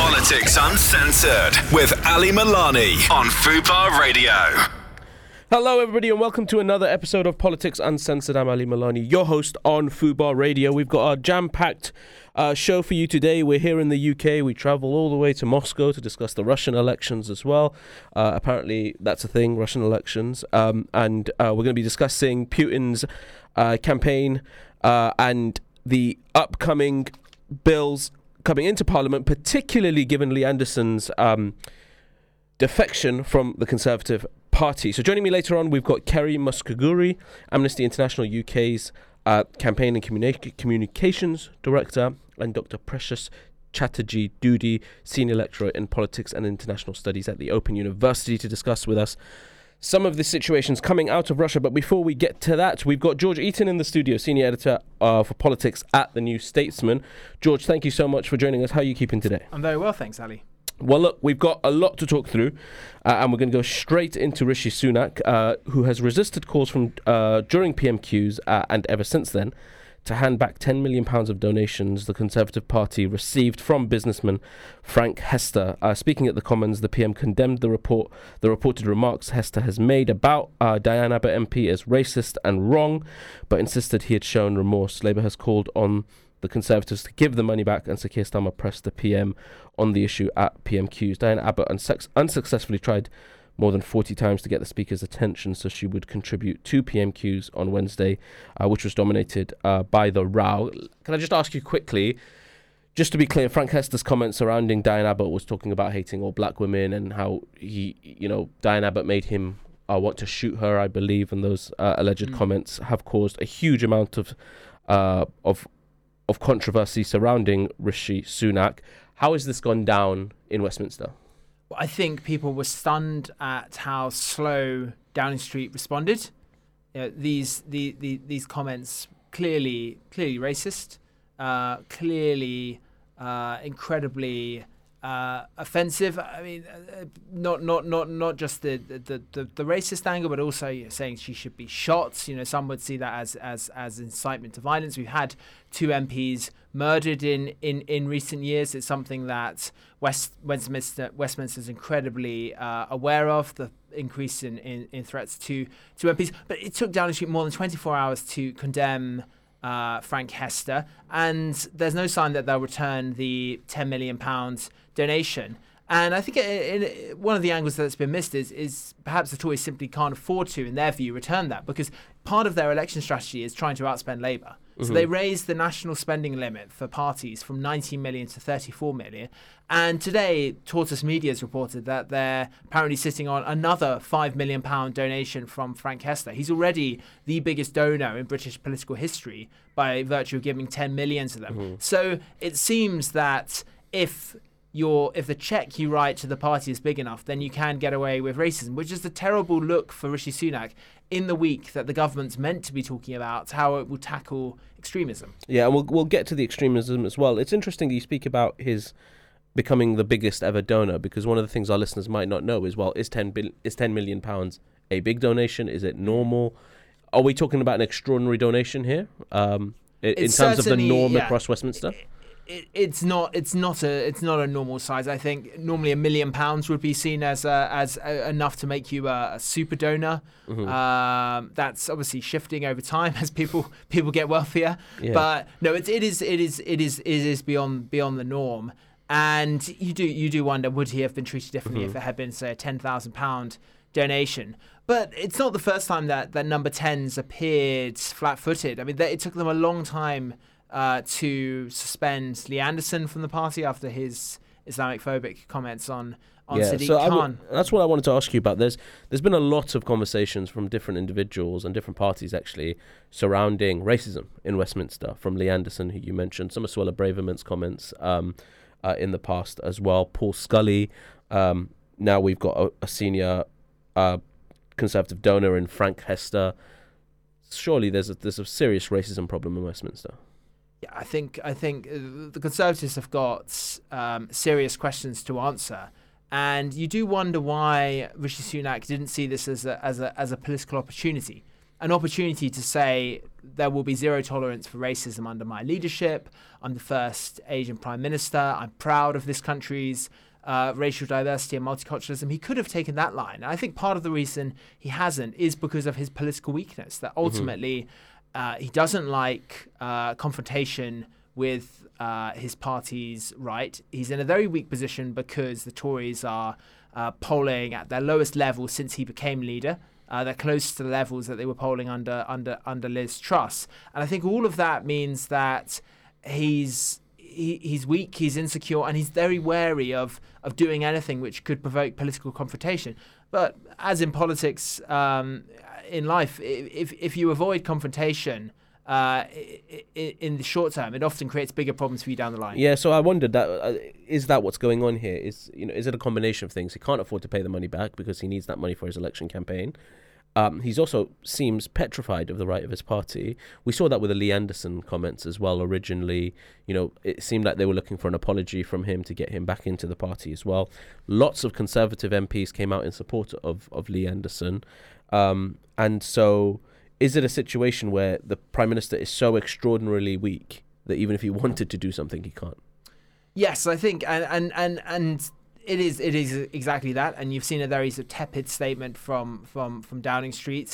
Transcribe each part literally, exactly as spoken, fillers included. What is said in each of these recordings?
Politics Uncensored with Ali Milani on Fubar Radio. Hello everybody and welcome to another episode of Politics Uncensored. I'm Ali Milani, your host on Fubar Radio. We've got a jam-packed uh, show for you today. We're here in the U K. We travel all the way to Moscow to discuss the Russian elections as well. Uh, apparently that's a thing, Russian elections. Um, and uh, we're going to be discussing Putin's uh, campaign uh, and the upcoming bills coming into Parliament, particularly given Lee Anderson's um, defection from the Conservative Party. So joining me later on, we've got Kerry Muskoguri, Amnesty International U K's uh, Campaign and Communi- Communications Director, and Doctor Precious Chatterjee Doody, Senior Lecturer in Politics and International Studies at the Open University, to discuss with us some of the situations coming out of Russia. But before we get to that, we've got George Eaton in the studio, Senior Editor uh, for Politics at The New Statesman. George, thank you so much for joining us. How are you keeping today? I'm very well, thanks, Ali. Well, look, we've got a lot to talk through, uh, and we're going to go straight into Rishi Sunak, uh, who has resisted calls from uh, during P M Qs uh, and ever since then to hand back ten million pounds of donations the Conservative Party received from businessman Frank Hester. Uh, speaking at the Commons, the P M condemned the report, the reported remarks Hester has made about uh, Diane Abbott M P as racist and wrong, but insisted he had shown remorse. Labour has called on the Conservatives to give the money back, and Sir Keir Starmer pressed the P M on the issue at P M Qs. Diane Abbott unsuc- unsuccessfully tried more than forty times to get the Speaker's attention so she would contribute to P M Qs on Wednesday, uh, which was dominated uh, by the row. Can I just ask you quickly, just to be clear, Frank Hester's comments surrounding Diane Abbott was talking about hating all black women and how he, you know, Diane Abbott made him uh, want to shoot her, I believe, and those uh, alleged mm. comments have caused a huge amount of uh, of of controversy surrounding Rishi Sunak. How has this gone down in Westminster? Well, I think people were stunned at how slow Downing Street responded. You know, these the, the these comments clearly clearly racist, uh, clearly uh, incredibly uh, offensive. I mean, uh, not not not not just the the, the, the racist angle, but also, you know, saying she should be shot. You know, some would see that as as as incitement to violence. We've had two M Ps murdered in, in, in recent years. It's something that West Westminster Westminster is incredibly uh, aware of, the increase in, in, in threats to, to M Ps. But it took Downing Street more than twenty-four hours to condemn uh, Frank Hester, and there's no sign that they'll return the ten million pounds donation. And I think it, it, one of the angles that's been missed is, is perhaps the Tories simply can't afford to, in their view, return that, because part of their election strategy is trying to outspend Labour. So mm-hmm. they raised the national spending limit for parties from nineteen million to thirty-four million. And today, Tortoise Media has reported that they're apparently sitting on another five million pounds donation from Frank Hester. He's already the biggest donor in British political history by virtue of giving ten million to them. Mm-hmm. So it seems that if Your, if the check you write to the party is big enough, then you can get away with racism, which is a terrible look for Rishi Sunak in the week that the government's meant to be talking about how it will tackle extremism. Yeah, and we'll we'll get to the extremism as well. It's interesting that you speak about his becoming the biggest ever donor, because one of the things our listeners might not know is, well, is ten bil- is ten million pounds a big donation? Is it normal? Are we talking about an extraordinary donation here, um, in, in terms of the norm yeah, across Westminster? It, It, it's not. It's not a. It's not a normal size. I think normally a million pounds would be seen as a, as a, enough to make you a, a super donor. Mm-hmm. Um, that's obviously shifting over time as people people get wealthier. Yeah. But no, it, it is. It is. It is. It is beyond beyond the norm. And you do you do wonder, would he have been treated differently mm-hmm. if it had been, say, a ten thousand pound donation? But it's not the first time that that number tens appeared flat-footed. I mean, they, it took them a long time Uh, to suspend Lee Anderson from the party after his Islamophobic comments on on yeah, Sadiq so Khan. W- that's what I wanted to ask you about. There's there's been a lot of conversations from different individuals and different parties actually surrounding racism in Westminster, from Lee Anderson, who you mentioned, some of Suella Braverman's comments um, uh, in the past as well, Paul Scully. Um, now we've got a, a senior uh, Conservative donor in Frank Hester. Surely there's a, there's a serious racism problem in Westminster. Yeah, I think I think the Conservatives have got um, serious questions to answer, and you do wonder why Rishi Sunak didn't see this as a as a as a political opportunity. an opportunity to say there will be zero tolerance for racism under my leadership. I'm the first Asian prime minister. I'm proud of this country's uh, racial diversity and multiculturalism. He could have taken that line. I think part of the reason he hasn't is because of his political weakness, that ultimately mm-hmm. uh, he doesn't like uh, confrontation with uh, his party's right. He's in a very weak position because the Tories are uh, polling at their lowest level since he became leader. Uh, they're close to the levels that they were polling under under under Liz Truss, and I think all of that means that he's he, he's weak, he's insecure, and he's very wary of of doing anything which could provoke political confrontation. But as in politics, um, in life, if if you avoid confrontation uh, in the short term, it often creates bigger problems for you down the line. Yeah, so I wondered that uh, is that what's going on here? Is you know is it a combination of things? He can't afford to pay the money back because he needs that money for his election campaign. Um, he's also seems petrified of the right of his party. We saw that with the Lee Anderson comments as well. Originally, you know, it seemed like they were looking for an apology from him to get him back into the party as well. Lots of Conservative M Ps came out in support of, of Lee Anderson. Um, and so is it a situation where the Prime Minister is so extraordinarily weak that even if he wanted to do something, he can't? Yes, I think, and and and, and It is. It is exactly that, and you've seen a very sort of tepid statement from from from Downing Street,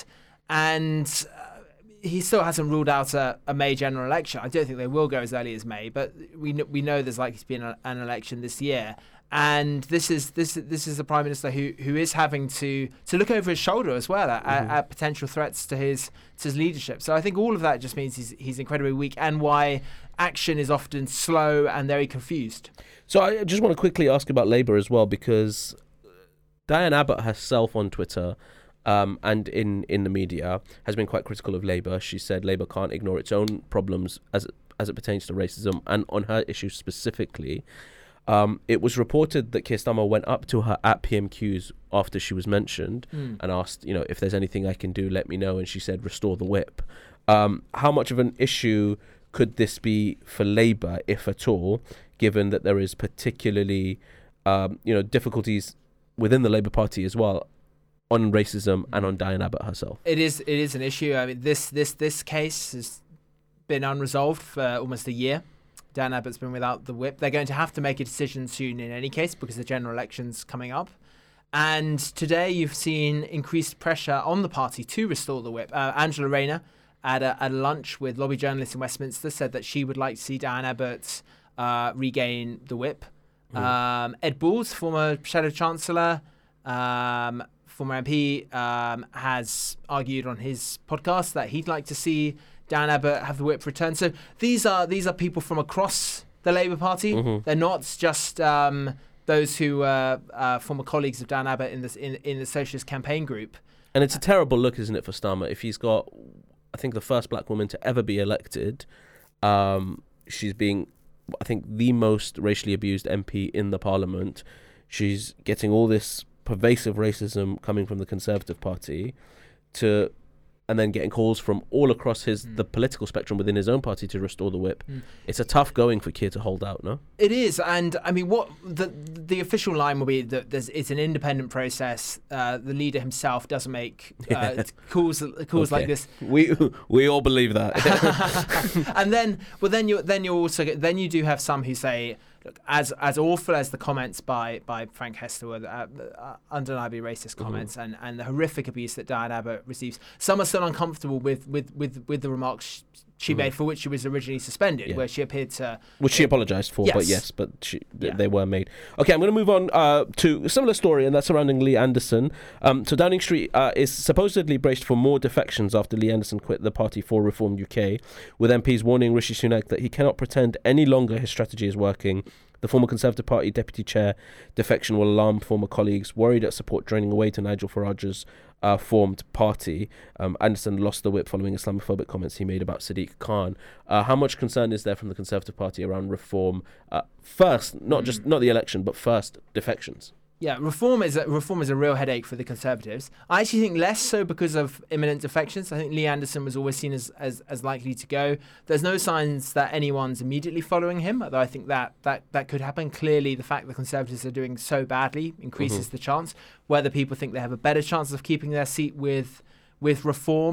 and uh, he still hasn't ruled out a, a May general election. I don't think they will go as early as May, but we kn- we know there's likely to be an, an election this year, and this is this this is a prime minister who who is having to to look over his shoulder as well at, mm-hmm. at, at potential threats to his to his leadership. So I think all of that just means he's he's incredibly weak, and why action is often slow and very confused. So I just want to quickly ask about Labour as well, because Diane Abbott herself on Twitter um, and in, in the media has been quite critical of Labour. She said Labour can't ignore its own problems as it, as it pertains to racism, and on her issue specifically. Um, it was reported that Keir Starmer went up to her at P M Qs after she was mentioned mm. and asked, you know, if there's anything I can do, let me know. And she said, restore the whip. Um, how much of an issue could this be for Labour, if at all, given that there is particularly, um, you know, difficulties within the Labour Party as well on racism and on Diane Abbott herself? It is. It is an issue. I mean, this this this case has been unresolved for almost a year. Diane Abbott's been without the whip. They're going to have to make a decision soon in any case because the general election's coming up. And today you've seen increased pressure on the party to restore the whip. Uh, Angela Rayner, at a, at a lunch with lobby journalists in Westminster, said that she would like to see Diane Abbott uh, regain the whip. Mm. Um, Ed Balls, former Shadow Chancellor, um, former M P, um, has argued on his podcast that he'd like to see Diane Abbott have the whip returned. So these are these are people from across the Labour Party. Mm-hmm. They're not just um, those who are uh, former colleagues of Diane Abbott in, this, in, in the Socialist campaign group. And it's a terrible look, isn't it, for Starmer? If he's got, I think, the first black woman to ever be elected, um, she's being, I think, the most racially abused M P in the Parliament. She's getting all this pervasive racism coming from the Conservative Party to... and then getting calls from all across his mm. the political spectrum within his own party to restore the whip. Mm. It's a tough going for Keir to hold out, no? It is, and I mean, what the the official line will be that there's, it's an independent process. Uh, the leader himself doesn't make uh, yeah. calls calls okay. like this. We we all believe that. And then, well, then you then you also get, then you do have some who say, look, as as awful as the comments by by Frank Hester were, uh, uh, undeniably racist comments, mm-hmm. and, and the horrific abuse that Diane Abbott receives, some are still uncomfortable with with, with, with the remarks she mm-hmm. made, for which she was originally suspended, yeah. where she appeared to... Which she apologised for, yes. but yes, but she, th- yeah. they were made. Okay, I'm going to move on uh, to a similar story, and that's surrounding Lee Anderson. Um, so Downing Street uh, is supposedly braced for more defections after Lee Anderson quit the Party for Reform U K, with M Ps warning Rishi Sunak that he cannot pretend any longer his strategy is working. The former Conservative Party deputy chair defection will alarm former colleagues, worried at support draining away to Nigel Farage's uh, formed party. Um, Anderson lost the whip following Islamophobic comments he made about Sadiq Khan. Uh, how much concern is there from the Conservative Party around reform? Uh, first, not just not the election, but first defections. Yeah, reform is a, reform is a real headache for the Conservatives. I actually think less so because of imminent defections. I think Lee Anderson was always seen as, as, as likely to go. There's no signs that anyone's immediately following him, although I think that that, that could happen. Clearly, the fact that the Conservatives are doing so badly increases mm-hmm. the chance. Whether people think they have a better chance of keeping their seat with with reform,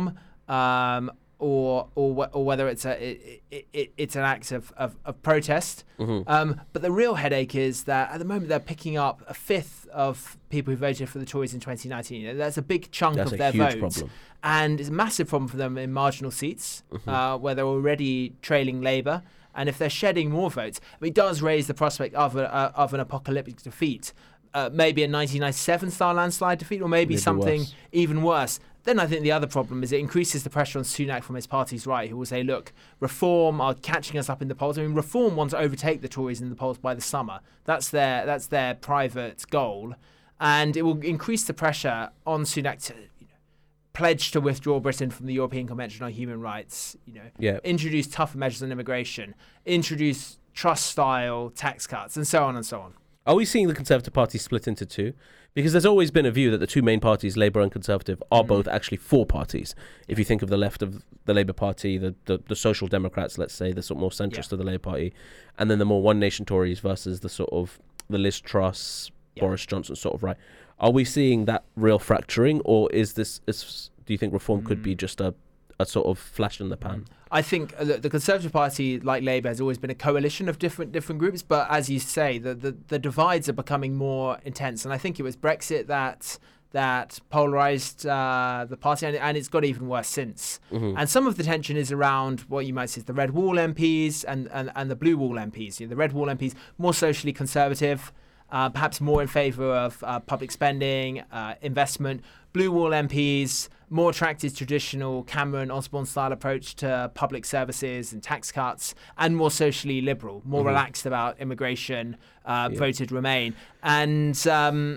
um, or or wh- or whether it's a it, it, it, it's an act of of, of protest. Mm-hmm. Um, but the real headache is that at the moment they're picking up a fifth of people who voted for the Tories in twenty nineteen. You know, that's a big chunk That's of a their huge vote, problem. and it's a massive problem for them in marginal seats Mm-hmm. uh, where they're already trailing Labour. And if they're shedding more votes, I mean, it does raise the prospect of a, uh, of an apocalyptic defeat, uh, maybe a nineteen ninety-seven style landslide defeat, or maybe, Maybe something worse. even worse. Then I think the other problem is it increases the pressure on Sunak from his party's right, who will say, look, Reform are catching us up in the polls. I mean, Reform want to overtake the Tories in the polls by the summer. That's their that's their private goal. And it will increase the pressure on Sunak to you know, pledge to withdraw Britain from the European Convention on Human Rights, you know, Yeah. introduce tougher measures on immigration, introduce trust-style tax cuts, and so on and so on. Are we seeing the Conservative Party split into two? Because there's always been a view that the two main parties, Labour and Conservative, are Mm. both actually four parties. If you think of the left of the Labour Party, the, the, the Social Democrats, let's say, the sort of more centrist Yeah. of the Labour Party, and then the more One Nation Tories versus the sort of the Liz Truss, Yeah. Boris Johnson sort of right. Are we seeing that real fracturing, or is this? Is, do you think Reform could be just a, a sort of flash in the pan? I think uh, the, the Conservative Party, like Labour, has always been a coalition of different different groups. But as you say, the, the, the divides are becoming more intense. And I think it was Brexit that that polarised uh, the party, and, and it's got even worse since. Mm-hmm. And some of the tension is around what you might say is the Red Wall M Ps and, and, and the Blue Wall M Ps. You know, the Red Wall M Ps, more socially conservative, uh, perhaps more in favour of uh, public spending, uh, investment. Blue Wall M Ps, more attracted to traditional Cameron Osborne style approach to public services and tax cuts, and more socially liberal, more Mm-hmm. relaxed about immigration, uh, Yeah. voted Remain. And um,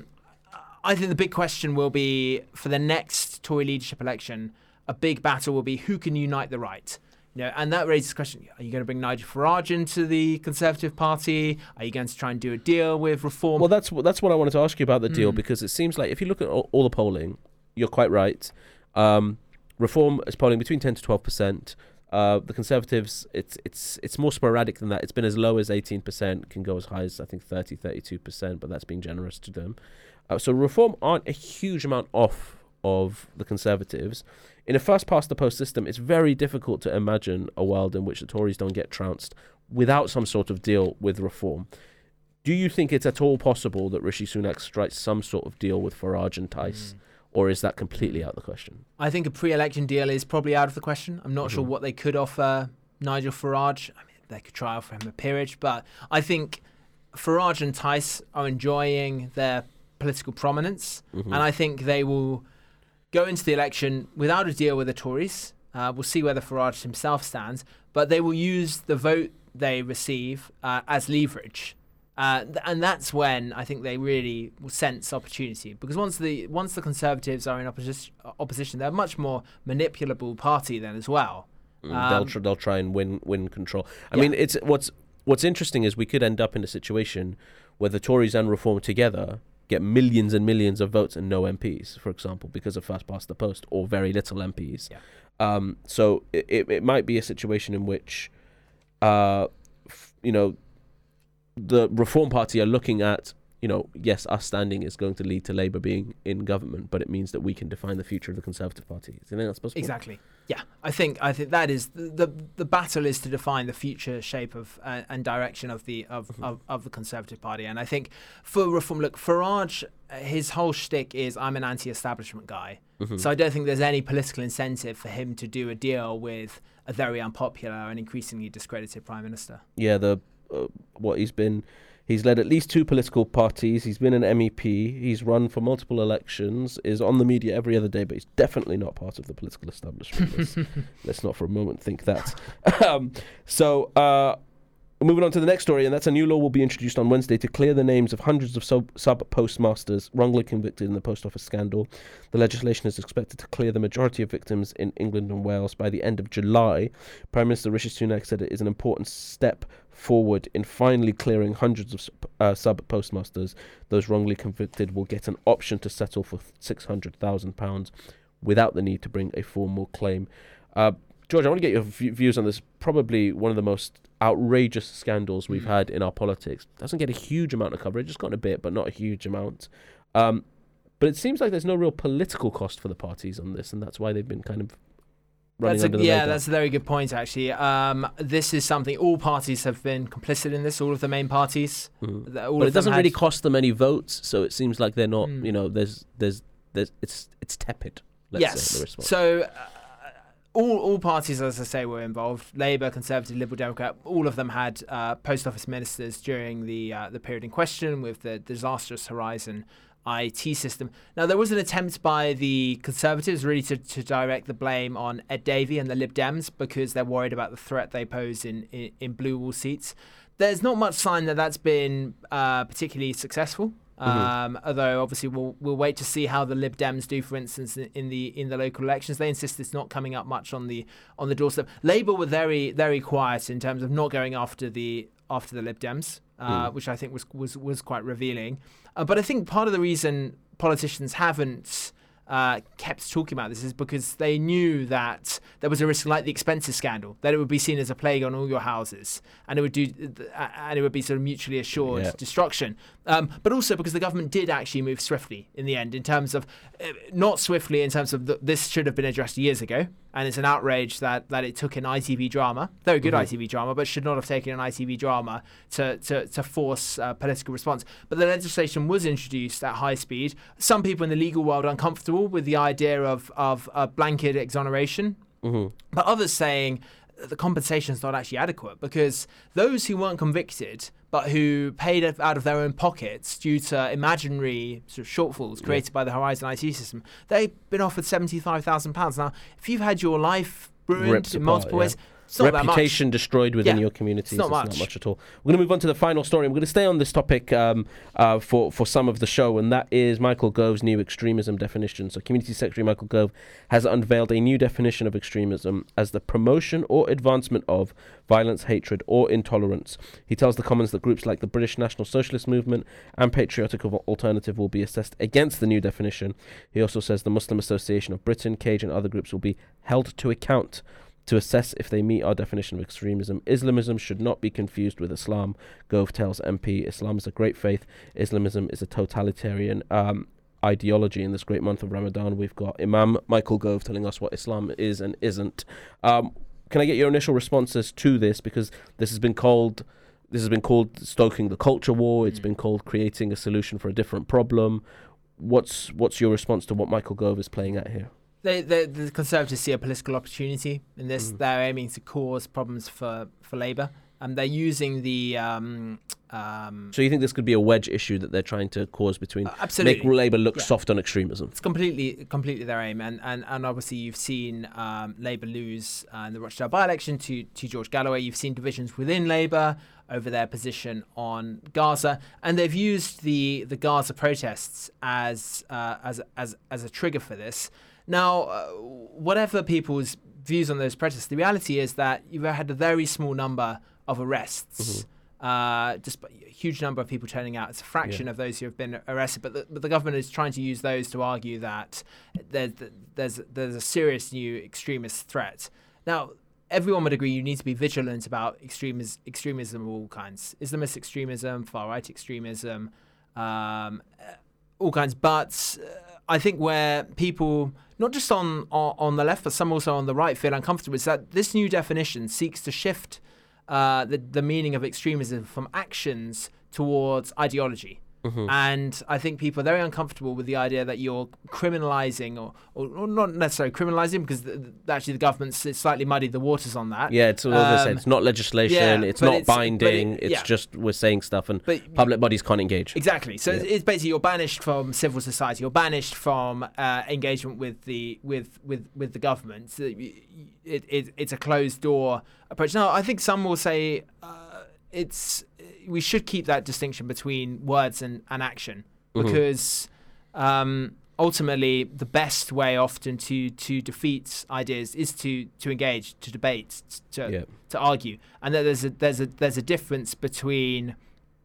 I think the big question will be for the next Tory leadership election, a big battle will be who can unite the right. You know, and that raises the question, are you going to bring Nigel Farage into the Conservative Party? Are you going to try and do a deal with Reform? Well, that's what that's what I wanted to ask you about the deal, Mm. because it seems like if you look at all, all the polling, you're quite right. Um, Reform is polling between ten to twelve percent. Uh, the Conservatives, it's it's it's more sporadic than that. It's been as low as eighteen percent, can go as high as I think thirty, thirty-two percent, but that's being generous to them. Uh, so Reform aren't a huge amount off of the Conservatives. In a first past the post system, it's very difficult to imagine a world in which the Tories don't get trounced without some sort of deal with Reform. Do you think it's at all possible that Rishi Sunak strikes some sort of deal with Farage and Tice, or is that completely out of the question? I think a pre-election deal is probably out of the question. I'm not sure what they could offer Nigel Farage. I mean, they could try offer him a peerage, but I think Farage and Tice are enjoying their political prominence, Mm-hmm. and I think they will go into the election without a deal with the Tories. Uh, we'll see whether Farage himself stands, but they will use the vote they receive uh, as leverage. Uh, th- and that's when I think they really will sense opportunity, because once the once the Conservatives are in opposition, opposition, they're a much more manipulable party then as well. Mm, Um, they'll tr- they'll try and win win control. I Yeah. mean, it's what's what's interesting is we could end up in a situation where the Tories and Reform together get millions and millions of votes and no M Ps, for example, because of first past the post, or very little M Ps. Yeah. Um, so it, it it might be a situation in which, uh, f- you know, the Reform Party are looking at, you know, yes, us standing is going to lead to Labour being in government, but it means that we can define the future of the Conservative Party. Do you think that's possible? Exactly. Yeah, I think I think that is the the, the battle is to define the future shape of uh, and direction of the of, of, of the Conservative Party. And I think for Reform, look, Farage, uh, his whole shtick is I'm an anti-establishment guy. Mhm. So I don't think there's any political incentive for him to do a deal with a very unpopular and increasingly discredited Prime Minister. Yeah, the uh, what he's been, he's led at least two political parties. He's been an M E P. He's run for multiple elections. Is on the media every other day, but he's definitely not part of the political establishment. Let's, let's not for a moment think that. um, so. Uh, Moving on to the next story, and that's a new law will be introduced on Wednesday to clear the names of hundreds of sub, sub postmasters wrongly convicted in the post office scandal. The legislation is expected to clear the majority of victims in England and Wales by the end of July. Prime Minister Rishi Sunak said it is an important step forward in finally clearing hundreds of uh, sub postmasters. Those wrongly convicted will get an option to settle for six hundred thousand pounds without the need to bring a formal claim. Uh, George, I want to get your v- views on this. Probably one of the most outrageous scandals we've had in our politics. Doesn't get a huge amount of coverage. It's gotten a bit, but not a huge amount. Um, but it seems like there's no real political cost for the parties on this, and that's why they've been kind of running that's under a, the yeah, radar. that's a very good point, actually. Um, this is something all parties have been complicit in this, all of the main parties. Mm. The- all But of it doesn't them really had- cost them any votes, so it seems like they're not. Mm. You know, there's there's there's it's it's tepid. Let's yes. say, the response. So uh, all all parties, as I say, were involved. Labour, Conservative, Liberal Democrat. All of them had uh, post office ministers during the uh, the period in question with the disastrous Horizon I T system. Now, there was an attempt by the Conservatives really to, to direct the blame on Ed Davey and the Lib Dems because they're worried about the threat they pose in, in, in blue wall seats. There's not much sign that that's been uh, particularly successful. Um, mm-hmm. Although obviously we'll we'll wait to see how the Lib Dems do, for instance, in, in the in the local elections. They insist it's not coming up much on the on the doorstep. Labour were very very quiet in terms of not going after the after the Lib Dems, uh, mm. which I think was was was quite revealing. Uh, but I think part of the reason politicians haven't uh, kept talking about this is because they knew that there was a risk, like the expenses scandal, that it would be seen as a plague on all your houses, and it would do, uh, and it would be sort of mutually assured yeah. destruction. Um, but also because the government did actually move swiftly in the end, in terms of uh, not swiftly in terms of the, this should have been addressed years ago, and it's an outrage that that it took an I T V drama, very good mm-hmm. I T V drama, but should not have taken an I T V drama to to, to force uh, political response. But the legislation was introduced at high speed. Some people in the legal world are uncomfortable with the idea of of a blanket exoneration, mm-hmm. but others saying the compensation is not actually adequate because those who weren't convicted but who paid out of their own pockets due to imaginary sort of shortfalls created yeah. by the Horizon I T system, they've been offered seventy-five thousand pounds. Now, if you've had your life ruined Ripped in apart, multiple yeah. ways, it's not reputation that much. destroyed within Yeah, your communities. it's not It's much. not much at all. We're going to move on to the final story. I'm going to stay on this topic um, uh, for, for some of the show, and that is Michael Gove's new extremism definition. So Community Secretary Michael Gove has unveiled a new definition of extremism as the promotion or advancement of violence, hatred or intolerance. He tells the Commons that groups like the British National Socialist Movement and Patriotic Alternative will be assessed against the new definition. He also says the Muslim Association of Britain, CAGE and other groups will be held to account to assess if they meet our definition of extremism. Islamism should not be confused with Islam, Gove tells M P. Islam is a great faith. Islamism is a totalitarian um, ideology. In this great month of Ramadan, we've got Imam Michael Gove telling us what Islam is and isn't. Um, can I get your initial responses to this? Because this has been called... This has been called stoking the culture war. It's mm. been called creating a solution for a different problem. What's what's your response to what Michael Gove is playing at here? They, they, the Conservatives see a political opportunity in this. Mm. They're aiming to cause problems for, for Labour. And they're using the... Um, um, so you think this could be a wedge issue that they're trying to cause between... Uh, absolutely. Make Labour look yeah. soft on extremism? It's completely completely their aim. And, and, and obviously you've seen um, Labour lose uh, in the Rochdale by-election to, to George Galloway. You've seen divisions within Labour over their position on Gaza. And they've used the, the Gaza protests as, uh, as, as, as a trigger for this. Now, uh, whatever people's views on those protests, the reality is that you've had a very small number of arrests, mm-hmm. uh, just a huge number of people turning out. It's a fraction yeah. of those who have been arrested, but the, but the government is trying to use those to argue that there's, there's, there's a serious new extremist threat. Now, everyone would agree you need to be vigilant about extremis- extremism of all kinds. Islamist extremism, far-right extremism, um, all kinds, but... Uh, I think where people, not just on, on on the left, but some also on the right, feel uncomfortable is that this new definition seeks to shift uh, the, the meaning of extremism from actions towards ideology. Mm-hmm. And I think people are very uncomfortable with the idea that you're criminalising, or, or, or not necessarily criminalising, because the, the, actually the government's slightly muddied the waters on that. Yeah, it's all um, say, it's not legislation, yeah, it's not it's, binding, it, it's yeah. just we're saying stuff and but, public bodies can't engage. Exactly. So yeah. it's basically you're banished from civil society, you're banished from uh, engagement with the with with, with the government. So it, it, it's a closed door approach. Now, I think some will say uh, it's. we should keep that distinction between words and, and action, because mm-hmm. um, ultimately the best way often to, to defeat ideas is to, to engage, to debate, to yeah. to argue, and that there's a there's a there's a difference between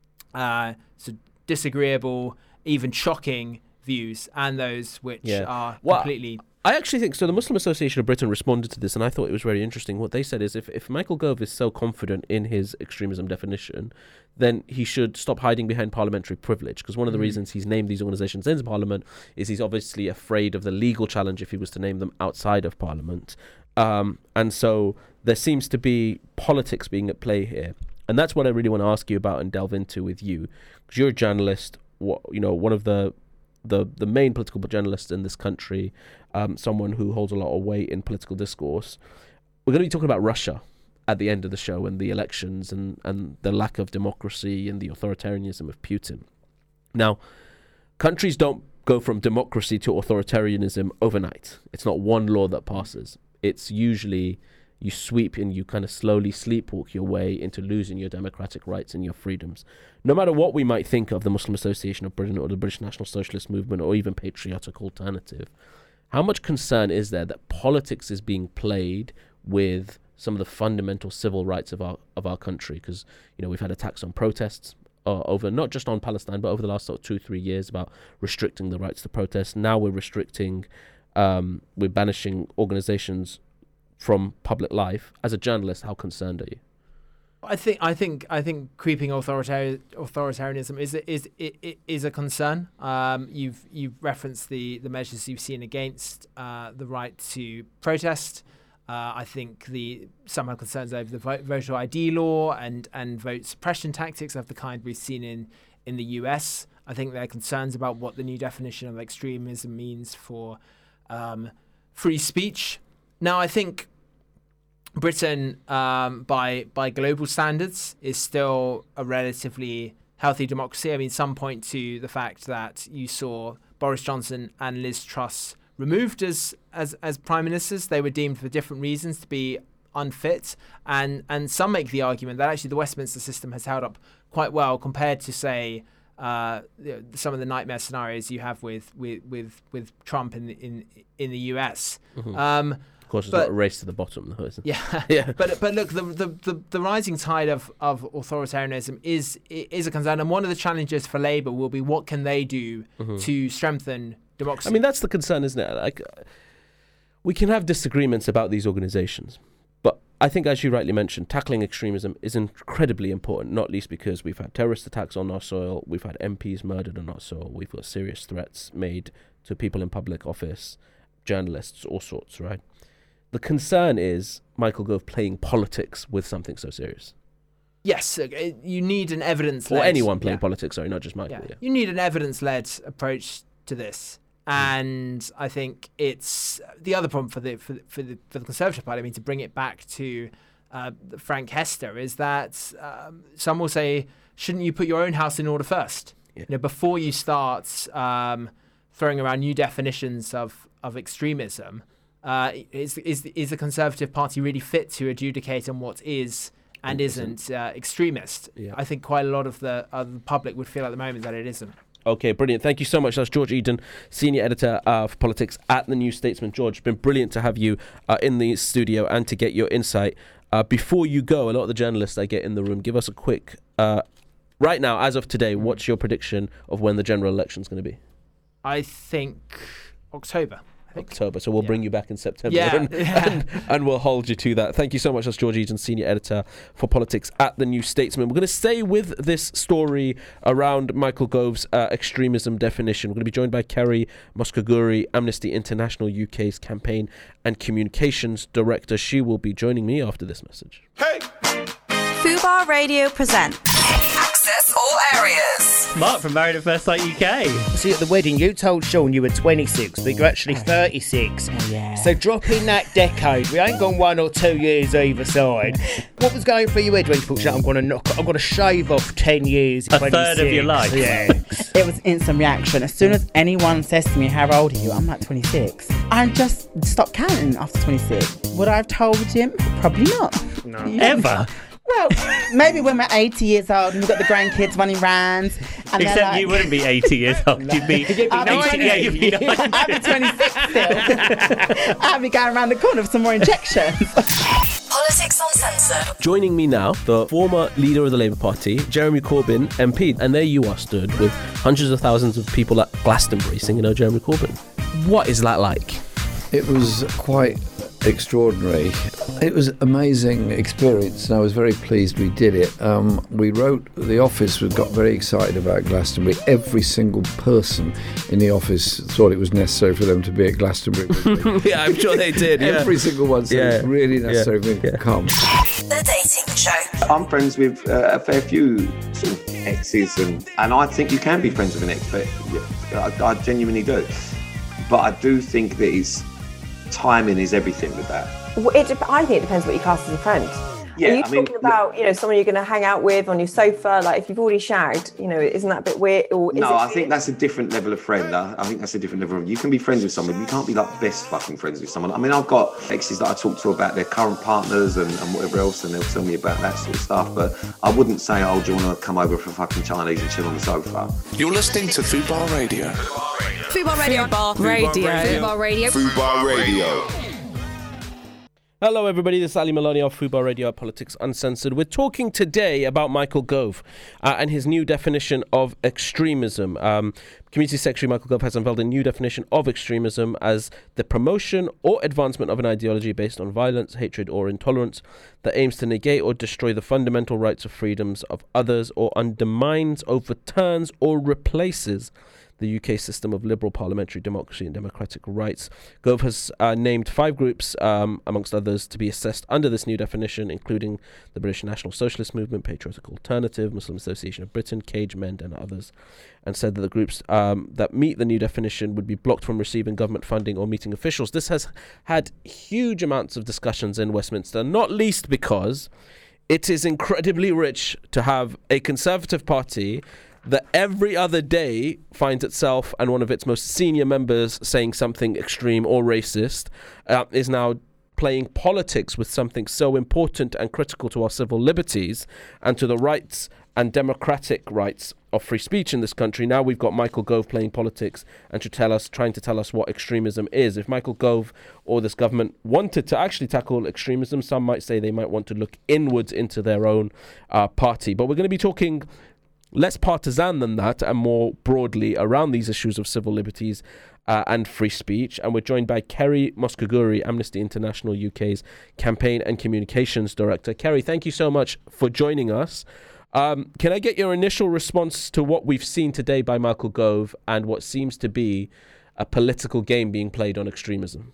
uh, so disagreeable, even shocking views and those which yeah. are well, completely. I actually think so. The Muslim Association of Britain responded to this, and I thought it was very interesting. What they said is, if, if Michael Gove is so confident in his extremism definition, then he should stop hiding behind parliamentary privilege. Because one of the mm. reasons he's named these organisations in Parliament is he's obviously afraid of the legal challenge if he was to name them outside of Parliament. Um, and so there seems to be politics being at play here. And that's what I really want to ask you about and delve into with you. Because you're a journalist, what, you know, one of the, the, the main political journalists in this country, um, someone who holds a lot of weight in political discourse. We're going to be talking about Russia at the end of the show and the elections and, and the lack of democracy and the authoritarianism of Putin. Now, countries don't go from democracy to authoritarianism overnight. It's not one law that passes. It's usually you sweep and you kind of slowly sleepwalk your way into losing your democratic rights and your freedoms. No matter what we might think of the Muslim Association of Britain or the British National Socialist Movement or even Patriotic Alternative, how much concern is there that politics is being played with some of the fundamental civil rights of our of our country? Because, you know, we've had attacks on protests uh, over, not just on Palestine, but over the last sort of two, three years about restricting the rights to protest. Now we're restricting, um, we're banishing organizations from public life. As a journalist, how concerned are you? I think I think I think creeping authoritarian authoritarianism is is is is a concern. Um, you've you've referenced the the measures you've seen against uh, the right to protest. Uh, I think the some have concerns over the vote, voter I D law and and vote suppression tactics of the kind we've seen in in the U S. I think there are concerns about what the new definition of extremism means for um, free speech. Now, I think Britain, um, by by global standards, is still a relatively healthy democracy. I mean, some point to the fact that you saw Boris Johnson and Liz Truss removed as as as prime ministers. They were deemed for different reasons to be unfit, and and some make the argument that actually the Westminster system has held up quite well compared to, say, uh, some of the nightmare scenarios you have with with with, with Trump in the, in in the U S. Mm-hmm. Um, of course, it's but, not a race to the bottom, though, is it? Yeah, yeah. But but look, the, the the the rising tide of of authoritarianism is is a concern, and one of the challenges for Labour will be what can they do mm-hmm. to strengthen democracy. I mean, that's the concern, isn't it? Like, we can have disagreements about these organisations, but I think, as you rightly mentioned, tackling extremism is incredibly important, not least because we've had terrorist attacks on our soil, we've had M Ps murdered on our soil, we've got serious threats made to people in public office, journalists, all sorts, right? The concern is Michael Gove playing politics with something so serious. Yes, you need an evidence-led... Or anyone playing yeah. politics, sorry, not just Michael. Yeah. Yeah. You need an evidence-led approach to this. And I think it's the other problem for the for, for the for the Conservative Party. I mean, to bring it back to uh, Frank Hester, is that um, some will say, shouldn't you put your own house in order first? Yeah. You know, before you start um, throwing around new definitions of of extremism. Uh, is is is the Conservative Party really fit to adjudicate on what is and isn't uh, extremist? Yeah. I think quite a lot of the, uh, the public would feel at the moment that it isn't. Okay, brilliant. Thank you so much. That's George Eden, Senior Editor uh, for Politics at The New Statesman. George, it's been brilliant to have you uh, in the studio and to get your insight. Uh, before you go, a lot of the journalists I get in the room, give us a quick, uh, right now, as of today, what's your prediction of when the general election is going to be? I think October. October, so we'll yeah. bring you back in September yeah, and, yeah. And, and we'll hold you to that. Thank you so much. That's George Eden, Senior Editor for Politics at The New Statesman. We're going to stay with this story around Michael Gove's uh, extremism definition. We're going to be joined by Kerry Moskaguri, Amnesty International U K's Campaign and Communications Director. She will be joining me after this message. Hey! Fubar Radio presents Access All Areas. Mark from Married at First Sight U K. See, at the wedding, you told Sean you were twenty-six, but you're actually thirty-six. Oh, yeah. So drop in that decade. We ain't gone one or two years either side. What was going through your head when you thought, I'm going to knock, I'm going to shave off ten years. A third of your life. Yeah. It was instant reaction. As soon as anyone says to me, how old are you? I'm like twenty-six. I just stopped counting after twenty-six. Would I have told him? Probably not. No. Ever? Well, maybe when we're eighty years old and we've got the grandkids running rounds. And Except like, you wouldn't be eighty years old. You'd be, You'd be eighty, yeah, you'd be ninety. I'd be twenty-six still. I'd be going around the corner for some more injections. Politics Uncensored. Joining me now, the former leader of the Labour Party, Jeremy Corbyn, M P. And there you are stood with hundreds of thousands of people at Glastonbury singing, "Oh, Jeremy Corbyn." What is that like? It was quite extraordinary. It was an amazing experience, and I was very pleased we did it. Um, we wrote, the office got very excited about Glastonbury. Every single person in the office thought it was necessary for them to be at Glastonbury. Yeah, I'm sure they did. Yeah. Every single one said Yeah. it's really necessary Yeah. for me to Yeah. come. The Dating Show. I'm friends with uh, a fair few sort of exes, and, and I think you can be friends with an ex, but yeah, I, I genuinely do. But I do think that it's timing is everything with that. Well, it, dep- I think it depends what you class as a friend. Yeah, Are you I mean, talking about, you know, someone you're going to hang out with on your sofa? Like, if you've already shagged, you know, isn't that a bit weird? Or is No, it I think that's a different level of friend. I, I think that's a different level of. You can be friends with someone, you can't be like best fucking friends with someone. I mean, I've got exes that I talk to about their current partners and, and whatever else, and they'll tell me about that sort of stuff. But I wouldn't say, oh, do you want to come over for fucking Chinese and chill on the sofa? You're listening to Fubar Radio. Fubar Radio. Fubar Radio. Fubar Radio. Fubar Radio. Hello, everybody. This is Ali Maloney of Fubar Radio at Politics Uncensored. We're talking today about Michael Gove uh, and his new definition of extremism. Um, Community Secretary Michael Gove has unveiled a new definition of extremism as the promotion or advancement of an ideology based on violence, hatred, or intolerance that aims to negate or destroy the fundamental rights or freedoms of others, or undermines, overturns, or replaces the U K system of liberal parliamentary democracy and democratic rights. Gove has uh, named five groups, um, amongst others, to be assessed under this new definition, including the British National Socialist Movement, Patriotic Alternative, Muslim Association of Britain, Cage Mend, and others, and said that the groups um, that meet the new definition would be blocked from receiving government funding or meeting officials. This has had huge amounts of discussions in Westminster, not least because it is incredibly rich to have a Conservative Party that every other day finds itself and one of its most senior members saying something extreme or racist, uh, is now playing politics with something so important and critical to our civil liberties and to the rights and democratic rights of free speech in this country. Now we've got Michael Gove playing politics and to tell us, trying to tell us what extremism is. If Michael Gove or this government wanted to actually tackle extremism, some might say they might want to look inwards into their own uh, party. But we're going to be talking less partisan than that and more broadly around these issues of civil liberties uh, and free speech. And we're joined by Kerry Moskoguri, Amnesty International U K's Campaign and Communications Director. Kerry, thank you so much for joining us. Um, can I get your initial response to what we've seen today by Michael Gove and what seems to be a political game being played on extremism?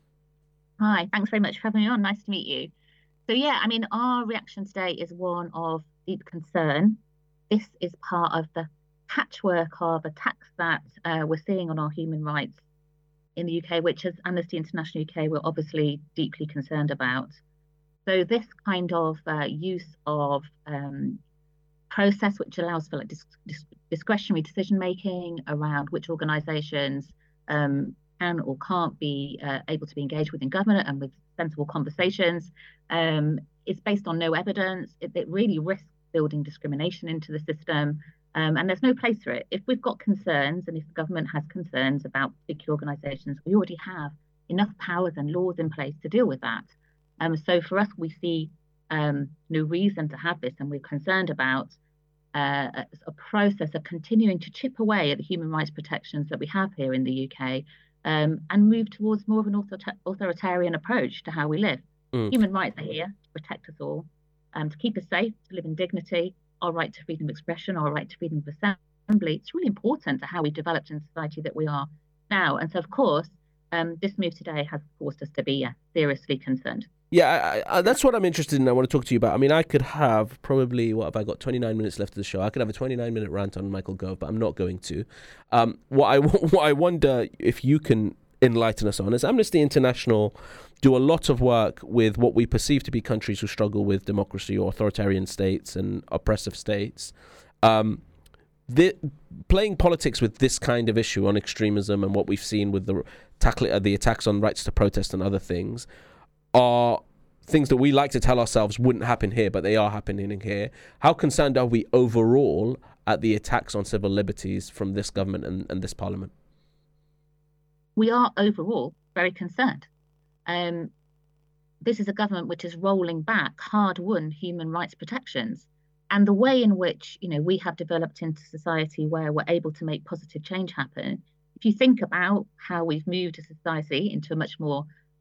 Hi, thanks very much for having me on. Nice to meet you. So yeah, I mean, our reaction today is one of deep concern. This is part of the patchwork of attacks that uh, we're seeing on our human rights in the U K, which as Amnesty International U K, we're obviously deeply concerned about. So this kind of uh, use of um, process, which allows for like dis- dis- discretionary decision making around which organisations um, can or can't be uh, able to be engaged with in government and with sensible conversations, um, is based on no evidence. It, it really risks building discrimination into the system, um, and there's no place for it. If we've got concerns, and if the government has concerns about particular organisations, we already have enough powers and laws in place to deal with that. Um, so for us, we see um, no reason to have this, and we're concerned about uh, a, a process of continuing to chip away at the human rights protections that we have here in the U K, um, and move towards more of an author- authoritarian approach to how we live. Mm. Human rights are here to protect us all, um, to keep us safe, to live in dignity, our right to freedom of expression, our right to freedom of assembly. It's really important to how we developed in society that we are now. And so, of course, um, this move today has caused us to be uh, seriously concerned. Yeah, I, I, that's what I'm interested in. I want to talk to you about. I mean, I could have probably, what have I got, twenty-nine minutes left of the show. I could have a twenty-nine minute rant on Michael Gove, but I'm not going to. Um, what I what I wonder if you can enlighten us on is Amnesty International do a lot of work with what we perceive to be countries who struggle with democracy or authoritarian states and oppressive states. Um, the, playing politics with this kind of issue on extremism and what we've seen with the tackle, uh, the attacks on rights to protest and other things are things that we like to tell ourselves wouldn't happen here, but they are happening here. How concerned are we overall at the attacks on civil liberties from this government and, and this parliament? We are overall very concerned. Um, this is a government which is rolling back hard-won human rights protections. And the way in which, you know, we have developed into society where we're able to make positive change happen, if you think about how we've moved as a society into a much more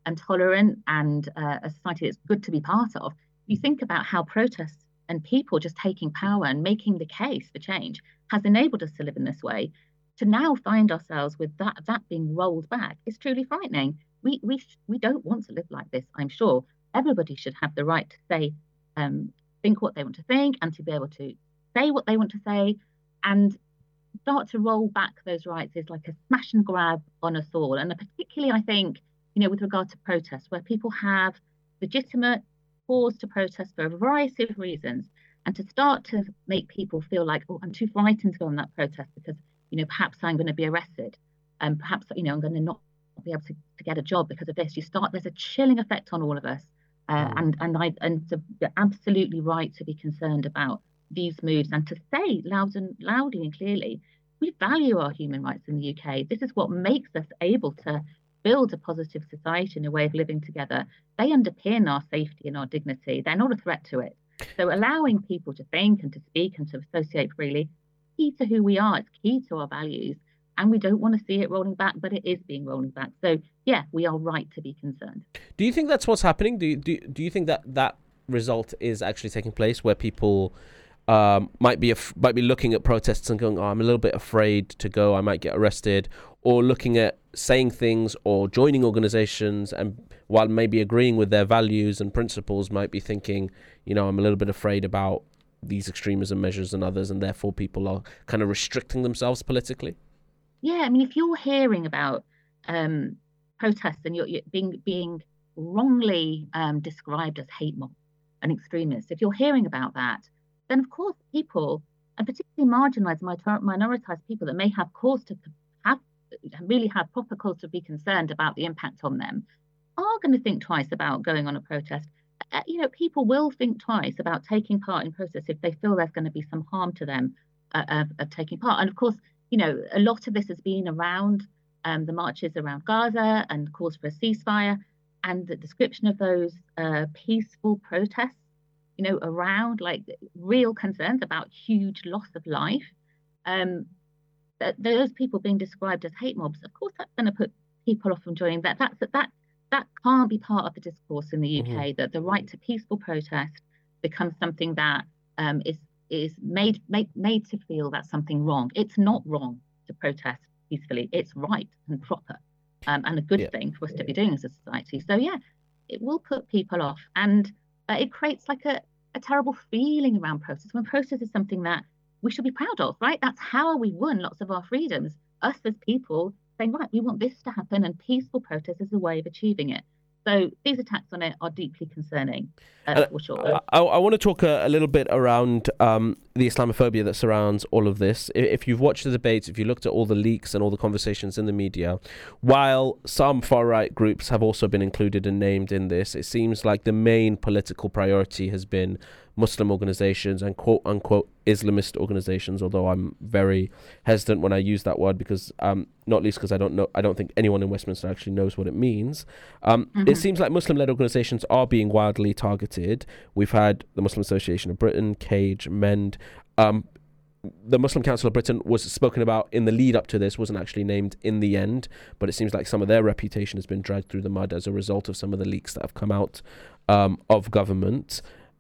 and tolerant and uh, a society that's good to be part of, you think about how protests and people just taking power and making the case for change has enabled us to live in this way. To now find ourselves with that that being rolled back is truly frightening. We we we don't want to live like this. I'm sure everybody should have the right to say, um, think what they want to think, and to be able to say what they want to say, and start to roll back those rights is like a smash and grab on us all. And particularly, I think, you know, with regard to protests, where people have legitimate cause to protest for a variety of reasons, and to start to make people feel like, oh, I'm too frightened to go on that protest because, you know, perhaps I'm going to be arrested, and perhaps, you know, I'm going to not be able to, to get a job because of this. You start, there's a chilling effect on all of us, uh, mm. and and I and so you're absolutely right to be concerned about these moves and to say loud and loudly and clearly, we value our human rights in the U K. This is what makes us able to build a positive society and a way of living together. They underpin our safety and our dignity. They're not a threat to it. So allowing people to think and to speak and to associate freely, key to who we are, it's key to our values. And we don't want to see it rolling back, but it is being rolling back. So yeah, we are right to be concerned. Do you think that's what's happening? Do you, do, do you think that that result is actually taking place, where people um, might be af- might be looking at protests and going, oh, I'm a little bit afraid to go, I might get arrested, or looking at saying things or joining organizations, and while maybe agreeing with their values and principles, might be thinking, you know, I'm a little bit afraid about these extremism measures and others, and therefore people are kind of restricting themselves politically? Yeah, I mean, if you're hearing about um, protests and you're, you're being being wrongly um, described as hate mob and extremists, if you're hearing about that, then of course people, and particularly marginalised, minoritized people that may have cause to have really have proper cause to be concerned about the impact on them, are going to think twice about going on a protest. Uh, you know, people will think twice about taking part in protests if they feel there's going to be some harm to them uh, of, of taking part. And of course, you know, a lot of this has been around um, the marches around Gaza and calls for a ceasefire, and the description of those uh, peaceful protests, you know, around like real concerns about huge loss of life. Um, th- those people being described as hate mobs, of course, that's going to put people off from joining that. That's that that can't be part of the discourse in the U K. Mm-hmm. That the right to peaceful protest becomes something that um, is. is made, made made to feel that's something wrong. It's not wrong to protest peacefully. It's right and proper um, and a good yeah. thing for us to be doing as a society. So yeah, it will put people off, and uh, it creates like a, a terrible feeling around protest, when protest is something that we should be proud of, right? That's how we won lots of our freedoms. Us as people saying, right, we want this to happen, and peaceful protest is a way of achieving it. So these attacks on it are deeply concerning, uh, for sure. I, I want to talk a, a little bit around um, the Islamophobia that surrounds all of this. If you've watched the debates, if you looked at all the leaks and all the conversations in the media, while some far-right groups have also been included and named in this, it seems like the main political priority has been Muslim organizations and quote-unquote Islamist organizations, although I'm very hesitant when I use that word, because um, not least because I don't know, I don't think anyone in Westminster actually knows what it means. Um, mm-hmm. It seems like Muslim-led organizations are being wildly targeted. We've had the Muslim Association of Britain, Cage, Mend. Um, the Muslim Council of Britain was spoken about in the lead up to this, wasn't actually named in the end, but it seems like some of their reputation has been dragged through the mud as a result of some of the leaks that have come out um, of government.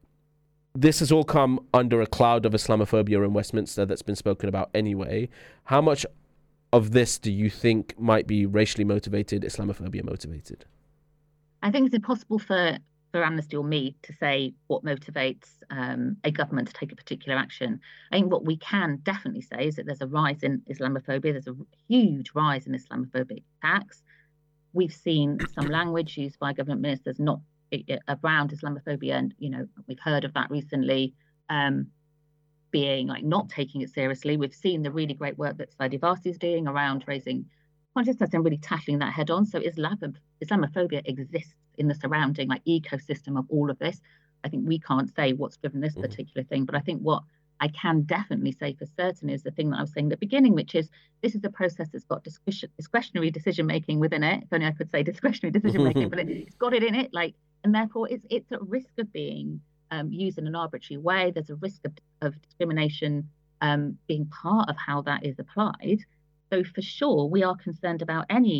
This has all come under a cloud of Islamophobia in Westminster that's been spoken about anyway. How much of this do you think might be racially motivated, Islamophobia motivated? I think it's impossible for, for Amnesty or me to say what motivates um, a government to take a particular action. I think what we can definitely say is that there's a rise in Islamophobia. There's a huge rise in Islamophobic attacks. We've seen some language used by government ministers not around Islamophobia, and you know, we've heard of that recently um, being like not taking it seriously. We've seen the really great work that Saidi Varsi is doing around raising consciousness and really tackling that head on. So Islam, Islamophobia exists in the surrounding like ecosystem of all of this. I think we can't say what's driven this mm. particular thing, but I think what I can definitely say for certain is the thing that I was saying at the beginning, which is this is a process that's got discretion, discretionary decision making within it. If only I could say discretionary decision making, but it, it's got it in it, like. And therefore, it's it's at risk of being um, used in an arbitrary way. There's a risk of, of discrimination um, being part of how that is applied. So for sure, we are concerned about any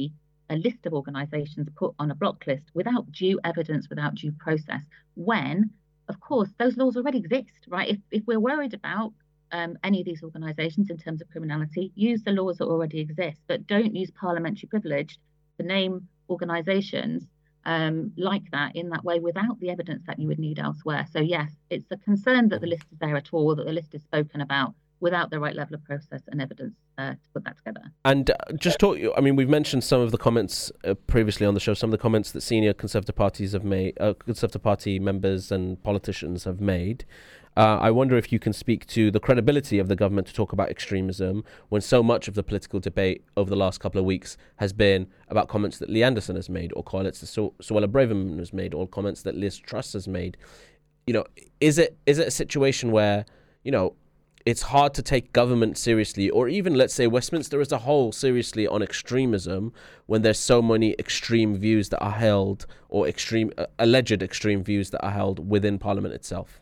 a list of organisations put on a block list without due evidence, without due process, when, of course, those laws already exist, right? If, if we're worried about um, any of these organisations in terms of criminality, use the laws that already exist, but don't use parliamentary privilege to name organisations um, like that in that way without the evidence that you would need elsewhere. So yes, it's a concern that the list is there at all, that the list is spoken about without the right level of process and evidence uh, to put that together. And uh, just talk, I mean, we've mentioned some of the comments uh, previously on the show, some of the comments that senior Conservative parties have made, uh, Conservative Party members and politicians have made. Uh, I wonder if you can speak to the credibility of the government to talk about extremism when so much of the political debate over the last couple of weeks has been about comments that Lee Anderson has made, or comments that Su- Suella Braverman has made, or comments that Liz Truss has made. You know, is it is it a situation where, you know, it's hard to take government seriously, or even, let's say, Westminster as a whole seriously on extremism when there's so many extreme views that are held, or extreme uh, alleged extreme views that are held within Parliament itself?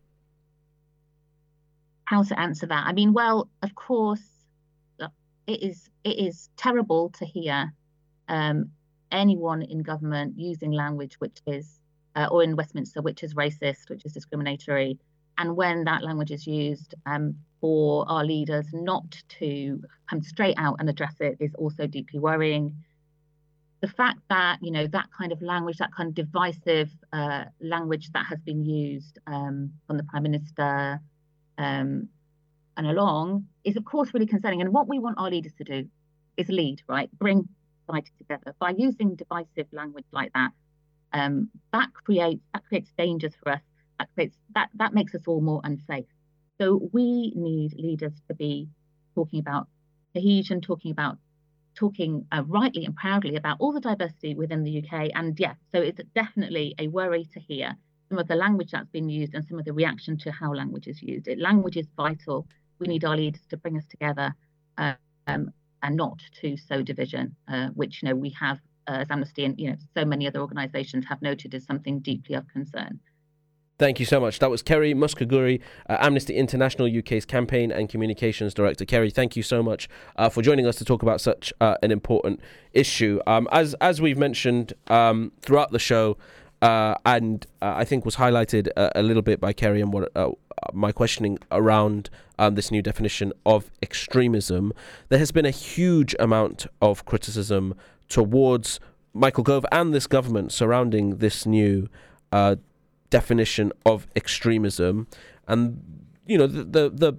How to answer that? I mean, well, of course, it is it is terrible to hear um, anyone in government using language which is, uh, or in Westminster, which is racist, which is discriminatory. And when that language is used, um, for our leaders not to come straight out and address it is also deeply worrying. The fact that, you know, that kind of language, that kind of divisive uh, language that has been used um, from the Prime Minister um, and along is, of course, really concerning. And what we want our leaders to do is lead, right? Bring society together. By using divisive language like that, um, that creates that creates dangers for us. That creates that that makes us all more unsafe. So we need leaders to be talking about cohesion, talking about talking uh, rightly and proudly about all the diversity within the U K. And yeah, so it's definitely a worry to hear some of the language that's been used and some of the reaction to how language is used. It, language is vital. We need our leaders to bring us together uh, um, and not to sow division, uh, which, you know, we have, uh, as Amnesty and, you know, so many other organisations have noted as something deeply of concern. Thank you so much. That was Kerry Muscaguri, uh, Amnesty International U K's Campaign and Communications Director. Kerry, thank you so much uh, for joining us to talk about such uh, an important issue. Um, as as we've mentioned um, throughout the show, uh, and uh, I think was highlighted a, a little bit by Kerry and what uh, my questioning around um, this new definition of extremism, there has been a huge amount of criticism towards Michael Gove and this government surrounding this new uh definition of extremism. And you know, the, the the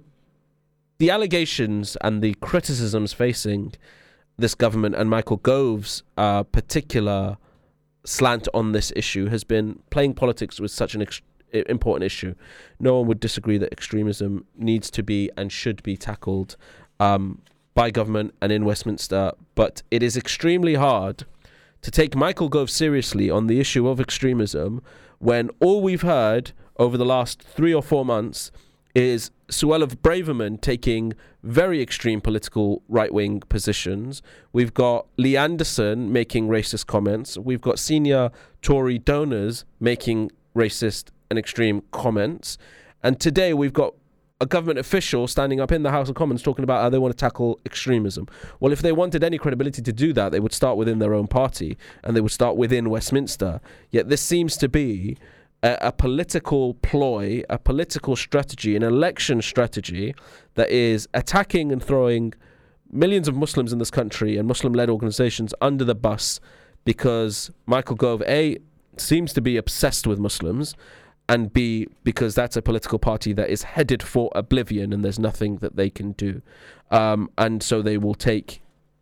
the allegations and the criticisms facing this government and Michael Gove's uh, particular slant on this issue has been playing politics with such an ex- important issue. No one would disagree that extremism needs to be and should be tackled um, by government and in Westminster, but it is extremely hard to take Michael Gove seriously on the issue of extremism when all we've heard over the last three or four months is Suella Braverman taking very extreme political right-wing positions. We've got Lee Anderson making racist comments. We've got senior Tory donors making racist and extreme comments. And today we've got a government official standing up in the House of Commons talking about how they want to tackle extremism. Well, if they wanted any credibility to do that, they would start within their own party and they would start within Westminster. Yet this seems to be a, a political ploy, a political strategy, an election strategy that is attacking and throwing millions of Muslims in this country and Muslim-led organizations under the bus because Michael Gove, A, seems to be obsessed with Muslims, and B, because that's a political party that is headed for oblivion and there's nothing that they can do. Um, and so they will take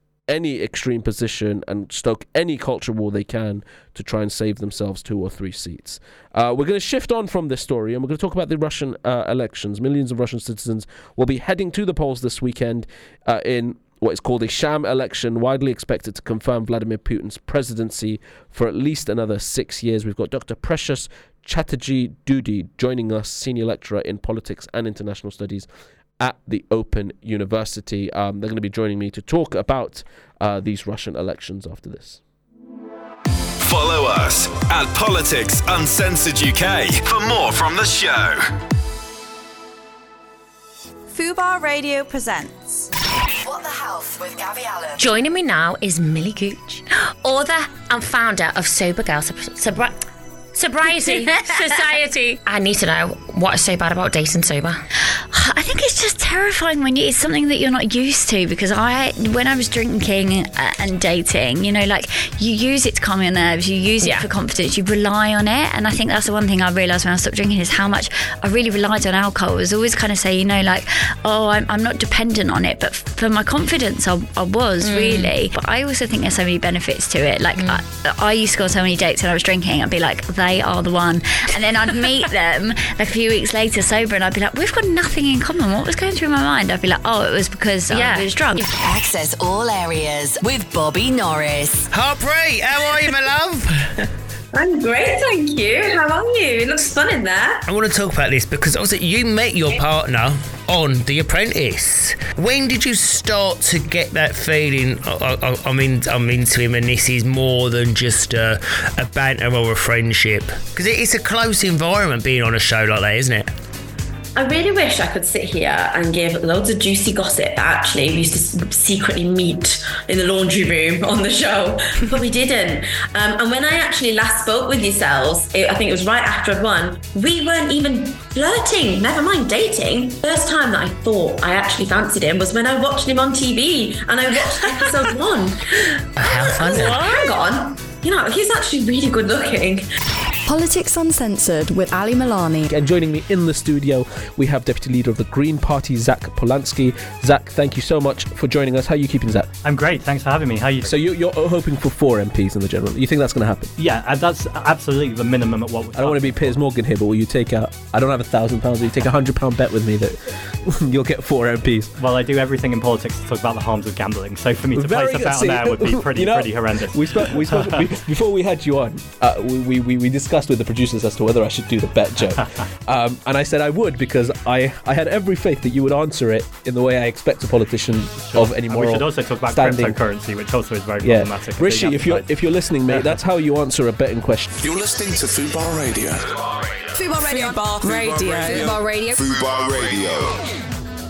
any extreme position and stoke any culture war they can to try and save themselves two or three seats. Uh, we're going to shift on from this story and we're going to talk about the Russian uh, elections. Millions of Russian citizens will be heading to the polls this weekend uh, in what is called a sham election, widely expected to confirm Vladimir Putin's presidency for at least another six years. We've got Doctor Precious Chatterjee Doody joining us, senior lecturer in politics and international studies at the Open University. Um, they're going to be joining me to talk about uh, these Russian elections after this. Follow us at Politics Uncensored U K for more from the show. Fubar Radio presents What the Health with Gabby Allen. Joining me now is Millie Gooch. author and founder of Sober Girl Sub- Sub- Sobriety Society. I need to know what is so bad about dating sober. I think it's just terrifying when you, it's something that you're not used to, because I, when I was drinking and dating, you know, like you use it to calm your nerves, you use it yeah. for confidence, you rely on it. And I think that's the one thing I realised when I stopped drinking is how much I really relied on alcohol. I was always kind of say, you know, like, oh, I'm, I'm not dependent on it, but for my confidence, I, I was mm. really. But I also think there's so many benefits to it. Like mm. I, I used to go on so many dates when I was drinking, I'd be like, they are the one. And then I'd meet them like a few weeks later sober and I'd be like, we've got nothing in common. What was going through my mind? I'd be like, oh, it was because yeah. I was drunk. Access all areas with Bobby Norris. Harpreet, how are you, my love? I'm great, thank you. How are you? It looks fun in there. I want to talk about this because obviously you met your partner on The Apprentice. When did you start to get that feeling, I, I, I'm, in, I'm into him and this is more than just a, a banter or a friendship? Because it's a close environment being on a show like that, isn't it? I really wish I could sit here and give loads of juicy gossip that actually we used to secretly meet in the laundry room on the show, but we didn't. Um, and when I actually last spoke with yourselves, it, I think it was right after I'd won, we weren't even flirting, never mind dating. First time that I thought I actually fancied him was when I watched him on T V and I watched episode one. How funny. Hang on, you know, he's actually really good looking. Politics Uncensored with Ali Milani. And joining me in the studio, we have Deputy Leader of the Green Party, Zach Polanski. Zach, thank you so much for joining us. How are you keeping, Zach? I'm great. Thanks for having me. How are you? So you, you're hoping for four M Ps in the general. You think that's going to happen? Yeah, that's absolutely the minimum at what we're I don't want to be Piers Morgan here, but will you take a... I don't have a thousand pounds. Will you take a hundred pound bet with me that you'll get four M Ps? Well, I do everything in politics to talk about the harms of gambling. So for me to Very place a bet on there would be pretty, you know, pretty horrendous. We spoke, we spoke we, before we had you on, uh, we, we, we discussed with the producers as to whether I should do the bet, Joe. um, and I said I would because I, I had every faith that you would answer it in the way I expect a politician sure. of any moral and we should also talk about standing. Cryptocurrency, which also is very yeah. problematic. Rishi, if you're, if you're listening, mate, that's how you answer a betting question. You're listening to Fubar Radio. Fubar Radio. Fubar Radio. Fubar Radio. Fubar Radio.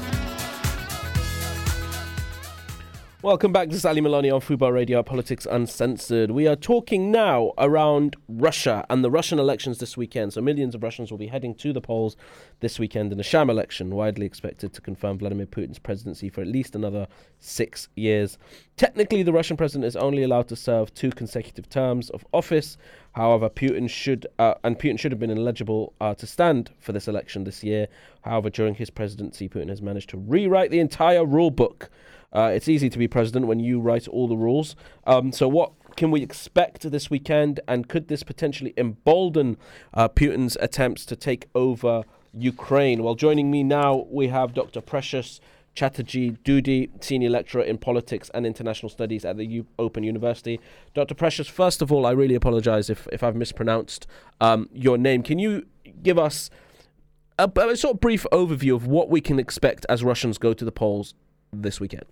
Welcome back to Sally Milani on Fubar Radio, Politics Uncensored. We are talking now around Russia and the Russian elections this weekend. So millions of Russians will be heading to the polls this weekend in a sham election, widely expected to confirm Vladimir Putin's presidency for at least another six years. Technically, the Russian president is only allowed to serve two consecutive terms of office. However, Putin should uh, and Putin should have been eligible uh, to stand for this election this year. However, during his presidency, Putin has managed to rewrite the entire rule book. Uh, it's easy to be president when you write all the rules. Um, so what can we expect this weekend? And could this potentially embolden uh, Putin's attempts to take over Ukraine? Well, joining me now, we have Doctor Precious Chatterjee Doody, Senior Lecturer in Politics and International Studies at the U- Open University. Doctor Precious, first of all, I really apologize if, if I've mispronounced um, your name. Can you give us a, a sort of brief overview of what we can expect as Russians go to the polls this weekend?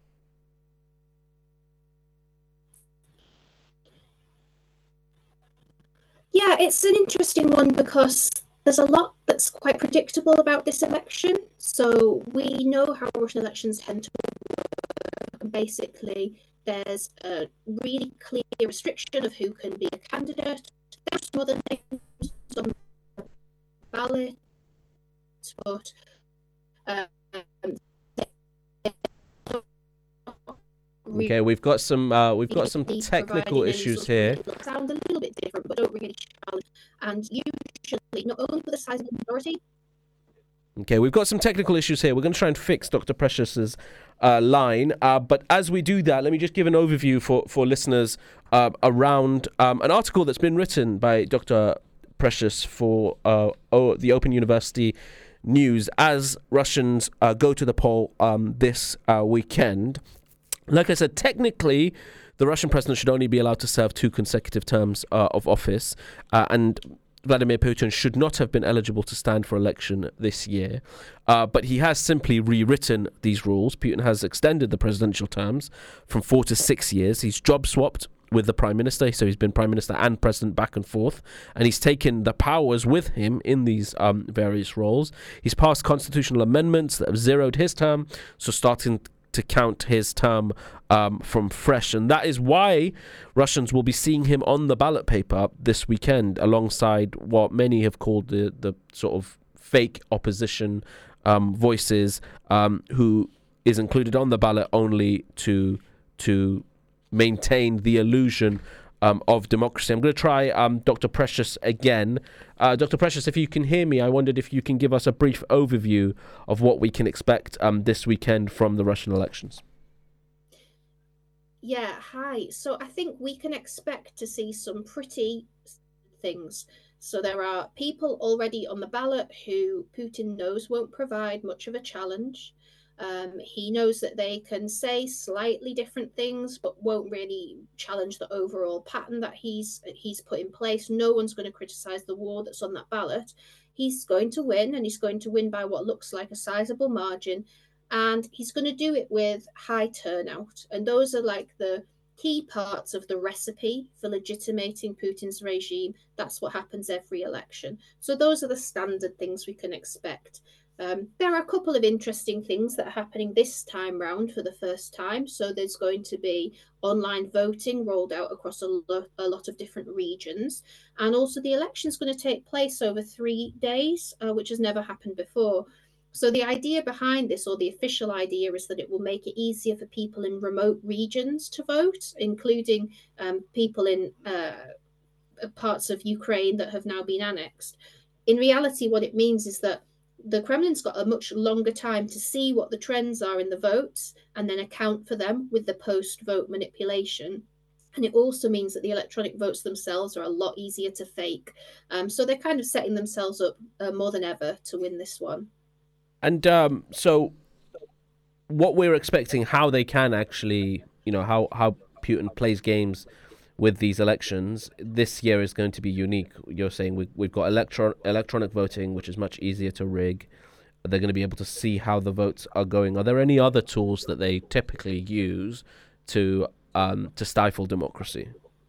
Yeah, it's an interesting one because there's a lot that's quite predictable about this election. So we know how Russian elections tend to work. Basically, there's a really clear restriction of who can be a candidate. There's some other names on the ballot, but um, Okay, we've got some uh, we've got some technical issues here. Sound a little bit different, but don't really challenge. And usually, not only for the size of the majority. Okay, we've got some technical issues here. We're going to try and fix Doctor Precious's uh, line. Uh, but as we do that, let me just give an overview for for listeners uh, around um, an article that's been written by Doctor Precious for uh, o- the Open University News as Russians uh, go to the poll um, this uh, weekend. Like I said, technically, the Russian president should only be allowed to serve two consecutive terms uh, of office, uh, and Vladimir Putin should not have been eligible to stand for election this year. Uh, but he has simply rewritten these rules. Putin has extended the presidential terms from four to six years. He's job swapped with the prime minister, so he's been prime minister and president back and forth, and he's taken the powers with him in these um, various roles. He's passed constitutional amendments that have zeroed his term, so starting to count his term um, from fresh. And that is why Russians will be seeing him on the ballot paper this weekend, alongside what many have called the, the sort of fake opposition um, voices, um, who is included on the ballot only to to maintain the illusion Um, of democracy. I'm going to try um, Doctor Precious again. Uh, Doctor Precious, if you can hear me, I wondered if you can give us a brief overview of what we can expect um, this weekend from the Russian elections. Yeah, hi. So I think we can expect to see some pretty things. So there are people already on the ballot who Putin knows won't provide much of a challenge. Um, he knows that they can say slightly different things, but won't really challenge the overall pattern that he's he's put in place. No one's going to criticize the war that's on that ballot. He's going to win, and he's going to win by what looks like a sizable margin. And he's going to do it with high turnout. And those are like the key parts of the recipe for legitimating Putin's regime. That's what happens every election. So those are the standard things we can expect. Um, there are a couple of interesting things that are happening this time round for the first time. So there's going to be online voting rolled out across a, lo- a lot of different regions. And also the election is going to take place over three days, uh, which has never happened before. So the idea behind this, or the official idea, is that it will make it easier for people in remote regions to vote, including um, people in uh, parts of Ukraine that have now been annexed. In reality, what it means is that the Kremlin's got a much longer time to see what the trends are in the votes and then account for them with the post-vote manipulation. And it also means that the electronic votes themselves are a lot easier to fake. Um, so they're kind of setting themselves up uh, more than ever to win this one. And um, so what we're expecting, how they can actually, you know, how, how Putin plays games with these elections this year is going to be unique. You're saying we, we've got electro- electronic voting, which is much easier to rig. They're going to be able to see how the votes are going. Are there any other tools that they typically use to um, to stifle democracy?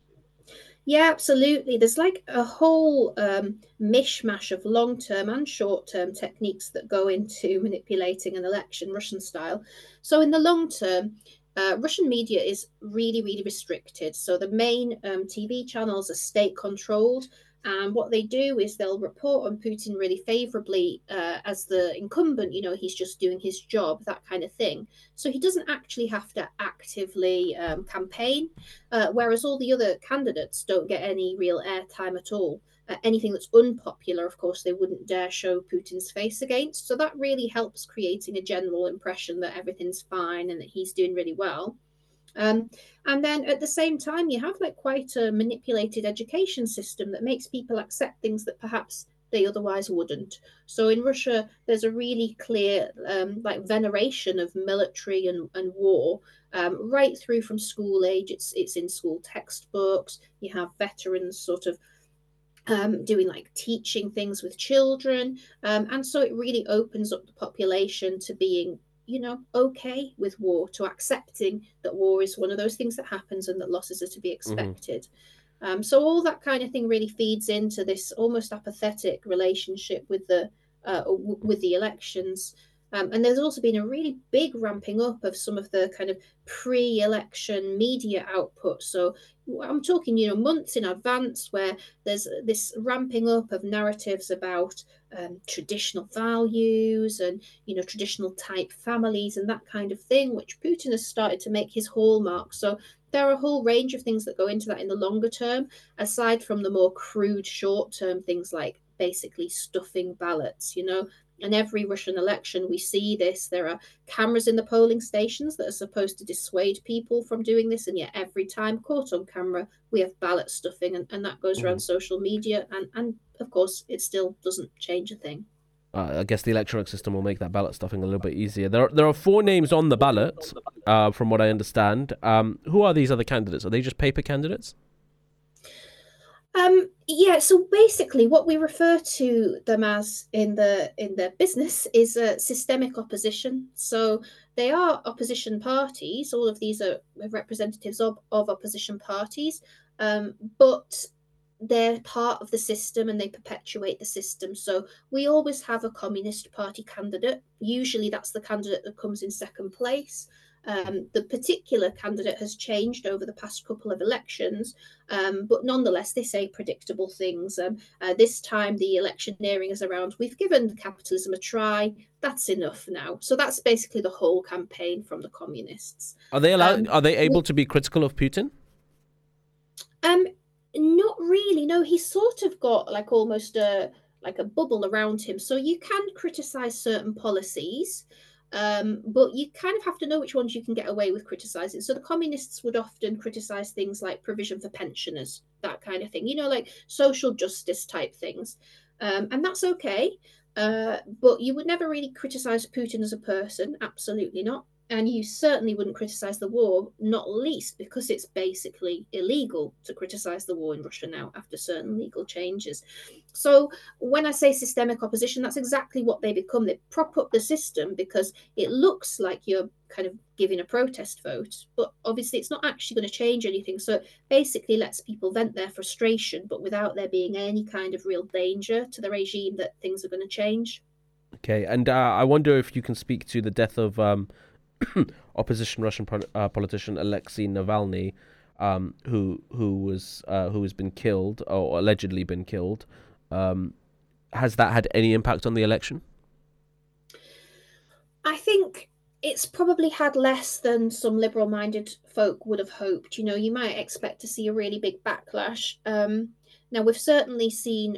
Yeah, absolutely. There's like a whole um, mishmash of long-term and short-term techniques that go into manipulating an election, Russian style. So in the long term, Uh, Russian media is really, really restricted. So the main um, T V channels are state-controlled, and what they do is they'll report on Putin really favorably uh, as the incumbent. You know, he's just doing his job, that kind of thing. So he doesn't actually have to actively um, campaign, uh, whereas all the other candidates don't get any real airtime at all. Uh, anything that's unpopular, of course, they wouldn't dare show Putin's face against. So that really helps creating a general impression that everything's fine and that he's doing really well. Um, and then at the same time, you have like quite a manipulated education system that makes people accept things that perhaps they otherwise wouldn't. So in Russia, there's a really clear um, like veneration of military and, and war um, right through from school age. It's, it's in school textbooks. You have veterans sort of Um, doing like teaching things with children. Um, and so it really opens up the population to being, you know, okay with war, to accepting that war is one of those things that happens and that losses are to be expected. Mm-hmm. Um, so all that kind of thing really feeds into this almost apathetic relationship with the uh, w- with the elections. Um, and there's also been a really big ramping up of some of the kind of pre-election media output. So I'm talking, you know, months in advance, where there's this ramping up of narratives about um, traditional values and, you know, traditional type families and that kind of thing, which Putin has started to make his hallmark. So there are a whole range of things that go into that in the longer term, aside from the more crude short-term things like basically stuffing ballots, you know. In every Russian election, we see this. There are cameras in the polling stations that are supposed to dissuade people from doing this. And yet every time caught on camera, we have ballot stuffing, and, and that goes mm. around social media. And, and of course, it still doesn't change a thing. Uh, I guess the electronic system will make that ballot stuffing a little bit easier. There are, there are four names on the ballot, uh, from what I understand. Um, who are these other candidates? Are they just paper candidates? Um, yeah, so basically what we refer to them as in the in the business is a uh, systemic opposition. So they are opposition parties. All of these are representatives of, of opposition parties, um, but they're part of the system and they perpetuate the system. So we always have a Communist Party candidate. Usually that's the candidate that comes in second place. Um, the particular candidate has changed over the past couple of elections, um, but nonetheless, they say predictable things. Um, uh, this time, the electioneering is around, we've given capitalism a try, that's enough now. So that's basically the whole campaign from the communists. Are they allowed? Um, are they able to be critical of Putin? Um, not really. No, he's sort of got like almost a like a bubble around him. So you can criticize certain policies, um, but you kind of have to know which ones you can get away with criticizing. So the communists would often criticize things like provision for pensioners, that kind of thing. You know, like social justice type things, um, and that's okay. Uh, but you would never really criticize Putin as a person. Absolutely not. And you certainly wouldn't criticize the war, not least because it's basically illegal to criticize the war in Russia now after certain legal changes. So when I say systemic opposition, that's exactly what they become. They prop up the system because it looks like you're kind of giving a protest vote, but obviously it's not actually going to change anything. So it basically lets people vent their frustration, but without there being any kind of real danger to the regime that things are going to change. Okay, and uh, I wonder if you can speak to the death of um, opposition Russian pro- uh, politician Alexei Navalny, um, who who was uh, who has been killed or allegedly been killed. Um, has that had any impact on the election? I think it's probably had less than some liberal-minded folk would have hoped. You know, you might expect to see a really big backlash. Um, now, we've certainly seen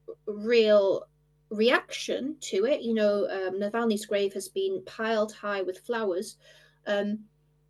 real reaction to it. You know, um, Navalny's grave has been piled high with flowers. Um,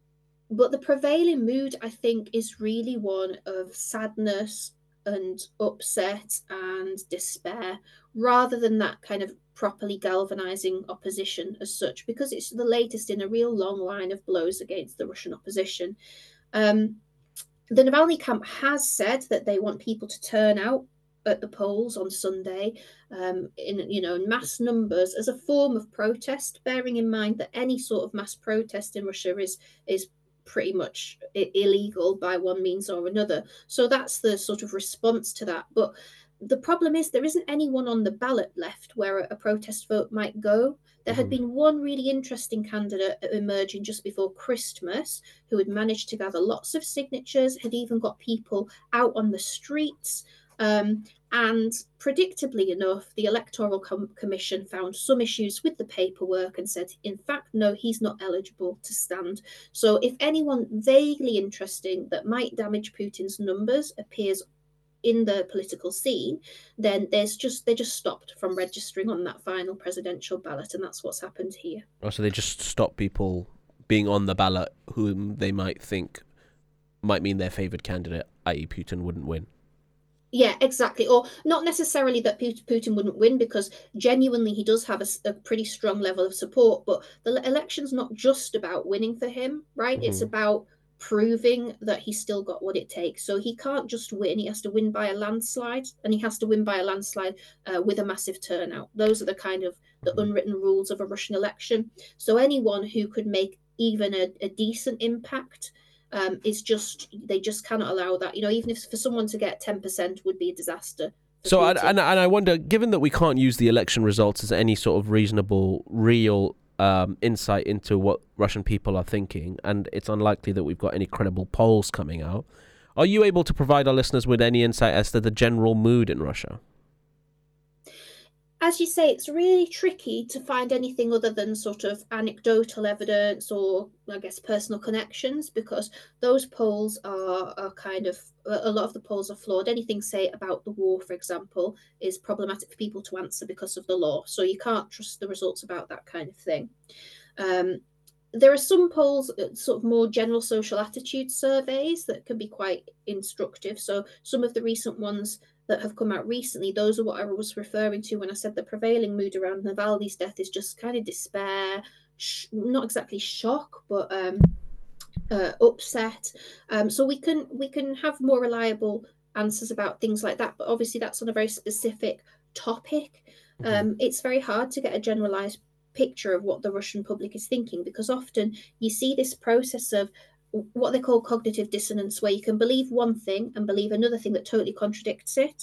but the prevailing mood, I think, is really one of sadness and upset and despair, rather than that kind of properly galvanizing opposition as such, because it's the latest in a real long line of blows against the Russian opposition. Um, the Navalny camp has said that they want people to turn out at the polls on Sunday um, in you know in mass numbers as a form of protest, bearing in mind that any sort of mass protest in Russia is is pretty much illegal by one means or another. So that's the sort of response to that. But the problem is there isn't anyone on the ballot left where a, a protest vote might go. There had been one really interesting candidate emerging just before Christmas who had managed to gather lots of signatures, had even got people out on the streets. Um, and predictably enough, the Electoral Com- Commission found some issues with the paperwork and said, in fact, no, he's not eligible to stand. So if anyone vaguely interesting that might damage Putin's numbers appears in the political scene, then there's just they just stopped from registering on that final presidential ballot, and that's what's happened here. Oh, so they just stop people being on the ballot whom they might think might mean their favoured candidate, that is. Putin, wouldn't win. Yeah, exactly. Or not necessarily that Putin wouldn't win, because genuinely he does have a, a pretty strong level of support. But the election's not just about winning for him, right? Mm-hmm. It's about proving that he's still got what it takes. So he can't just win. He has to win by a landslide, and he has to win by a landslide uh, with a massive turnout. Those are the kind of the unwritten rules of a Russian election. So anyone who could make even a, a decent impact Um, is just they just cannot allow that. You know, even if for someone to get ten percent would be a disaster. So and, and and I wonder, given that we can't use the election results as any sort of reasonable, real um, insight into what Russian people are thinking, and it's unlikely that we've got any credible polls coming out, are you able to provide our listeners with any insight as to the general mood in Russia? As you say, it's really tricky to find anything other than sort of anecdotal evidence or, I guess, personal connections, because those polls are, are kind of, a lot of the polls are flawed. Anything, say, about the war, for example, is problematic for people to answer because of the law. So you can't trust the results about that kind of thing. Um, there are some polls, sort of more general social attitude surveys, that can be quite instructive. So some of the recent ones that have come out recently, those are what I was referring to when I said the prevailing mood around Navalny's death is just kind of despair, sh- not exactly shock, but um, uh, upset. Um, so we can we can have more reliable answers about things like that, but obviously that's on a very specific topic. Um, it's very hard to get a generalized picture of what the Russian public is thinking, because often you see this process of what they call cognitive dissonance, where you can believe one thing and believe another thing that totally contradicts it.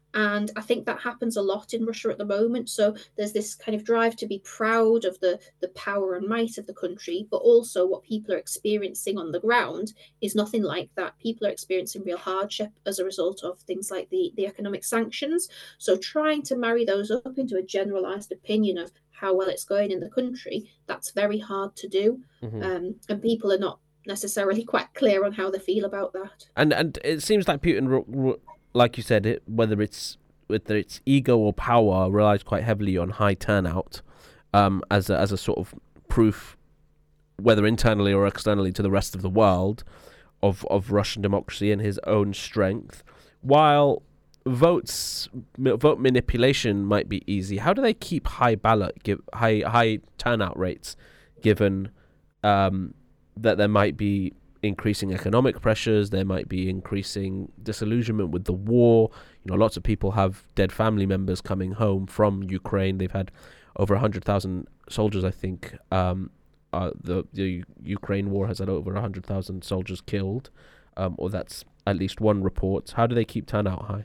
And I think that happens a lot in Russia at the moment. So there's this kind of drive to be proud of the, the power and might of the country, but also what people are experiencing on the ground is nothing like that. People are experiencing real hardship as a result of things like the, the economic sanctions. So trying to marry those up into a generalized opinion of how well it's going in the country, that's very hard to do. Mm-hmm. Um, and people are not necessarily quite clear on how they feel about that. And and it seems like Putin, like you said, it, whether it's whether it's ego or power, relies quite heavily on high turnout um, as a, as a sort of proof, whether internally or externally to the rest of the world, of of Russian democracy and his own strength. While votes vote manipulation might be easy, how do they keep high ballot give high high turnout rates, given um, that there might be increasing economic pressures, there might be increasing disillusionment with the war. You know, lots of people have dead family members coming home from Ukraine. They've had over one hundred thousand soldiers, I think. Um, uh, the, the Ukraine war has had over one hundred thousand soldiers killed, um, or that's at least one report. How do they keep turnout high?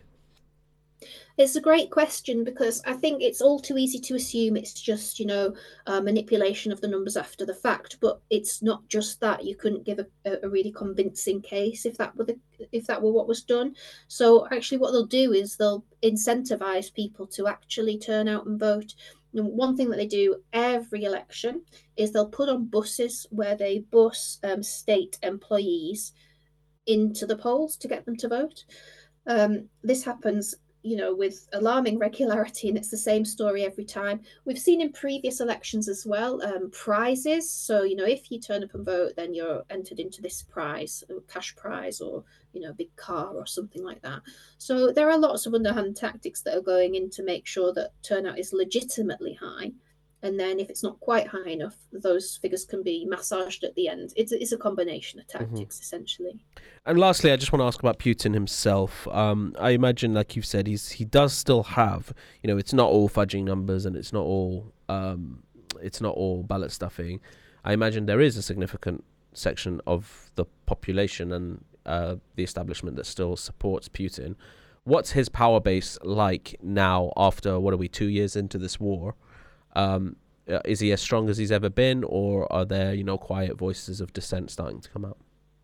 It's a great question, because I think it's all too easy to assume it's just, you know, uh, manipulation of the numbers after the fact. But it's not just that. You couldn't give a, a really convincing case if that were the, if that were what was done. So actually, what they'll do is they'll incentivize people to actually turn out and vote. And one thing that they do every election is they'll put on buses where they bus um, state employees into the polls to get them to vote. Um, this happens, you know, with alarming regularity, and it's the same story every time. We've seen in previous elections as well, um, prizes. So, you know, if you turn up and vote, then you're entered into this prize, a cash prize, or, you know, a big car or something like that. So there are lots of underhand tactics that are going in to make sure that turnout is legitimately high. And then if it's not quite high enough, those figures can be massaged at the end. It's, it's a combination of tactics, mm-hmm. essentially. And lastly, I just want to ask about Putin himself. Um, I imagine, like you've said, he's he does still have, you know, it's not all fudging numbers and it's not all um, it's not all ballot stuffing. I imagine there is a significant section of the population and uh, the establishment that still supports Putin. What's his power base like now after, what are we, two years into this war? Um, is he as strong as he's ever been, or are there, you know, quiet voices of dissent starting to come out?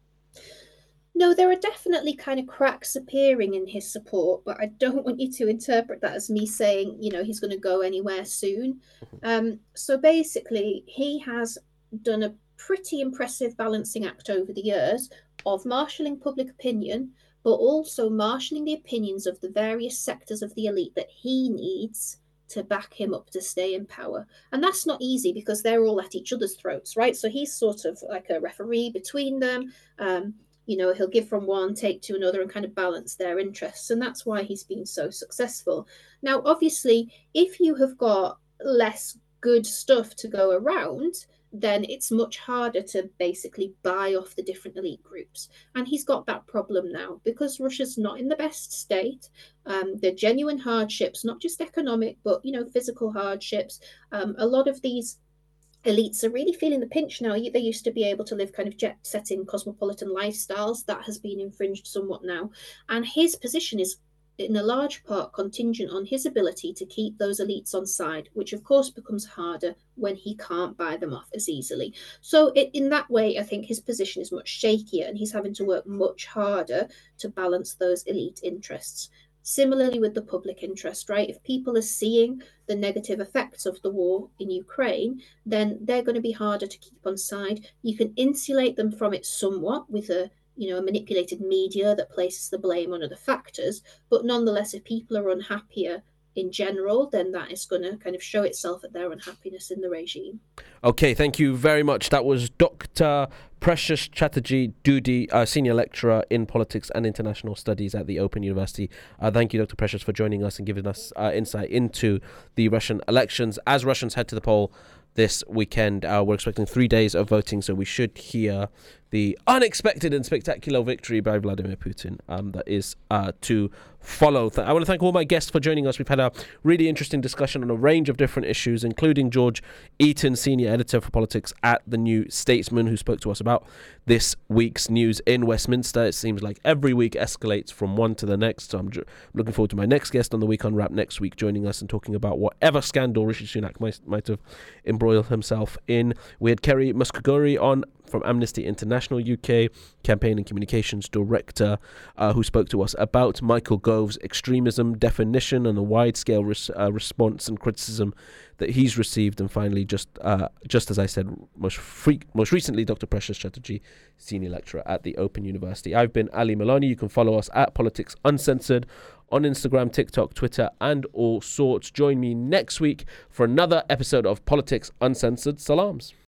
No, there are definitely kind of cracks appearing in his support, but I don't want you to interpret that as me saying, you know, he's going to go anywhere soon. Um, so basically, he has done a pretty impressive balancing act over the years of marshalling public opinion, but also marshalling the opinions of the various sectors of the elite that he needs to back him up to stay in power. And that's not easy because they're all at each other's throats, right? So he's sort of like a referee between them. Um, you know, he'll give from one, take to another, and kind of balance their interests. And that's why he's been so successful. Now, obviously, if you have got less good stuff to go around, then it's much harder to basically buy off the different elite groups. And he's got that problem now because Russia's not in the best state. Um, the genuine hardships, not just economic, but, you know, physical hardships. Um, a lot of these elites are really feeling the pinch now. They used to be able to live kind of jet-setting cosmopolitan lifestyles. That has been infringed somewhat now. And his position is in a large part contingent on his ability to keep those elites on side, which of course becomes harder when he can't buy them off as easily. So it, in that way, I think his position is much shakier and he's having to work much harder to balance those elite interests. Similarly with the public interest, right? If people are seeing the negative effects of the war in Ukraine, then they're going to be harder to keep on side. You can insulate them from it somewhat with a you know, a manipulated media that places the blame on other factors. But nonetheless, if people are unhappier in general, then that is going to kind of show itself at their unhappiness in the regime. Okay, thank you very much. That was Doctor Precious Chatterjee Doody, uh, Senior Lecturer in Politics and International Studies at the Open University. Uh, thank you, Doctor Precious, for joining us and giving us uh, insight into the Russian elections. As Russians head to the poll this weekend, uh, we're expecting three days of voting, so we should hear the unexpected and spectacular victory by Vladimir Putin um, that is uh, to follow. Th- I want to thank all my guests for joining us. We've had a really interesting discussion on a range of different issues, including George Eaton, senior editor for politics at The New Statesman, who spoke to us about this week's news in Westminster. It seems like every week escalates from one to the next, so I'm j- looking forward to my next guest on the Week Unwrapped next week joining us and talking about whatever scandal Rishi Sunak might, might have embroiled himself in. We had Kerry Muscaguri on from Amnesty International U K, Campaign and Communications Director, uh, who spoke to us about Michael Gove's extremism definition and the wide-scale res- uh, response and criticism that he's received. And finally, just uh, just as I said, most free- most recently, Doctor Precious Chatterjee, Senior Lecturer at the Open University. I've been Ali Malani. You can follow us at Politics Uncensored on Instagram, TikTok, Twitter, and all sorts. Join me next week for another episode of Politics Uncensored. Salams.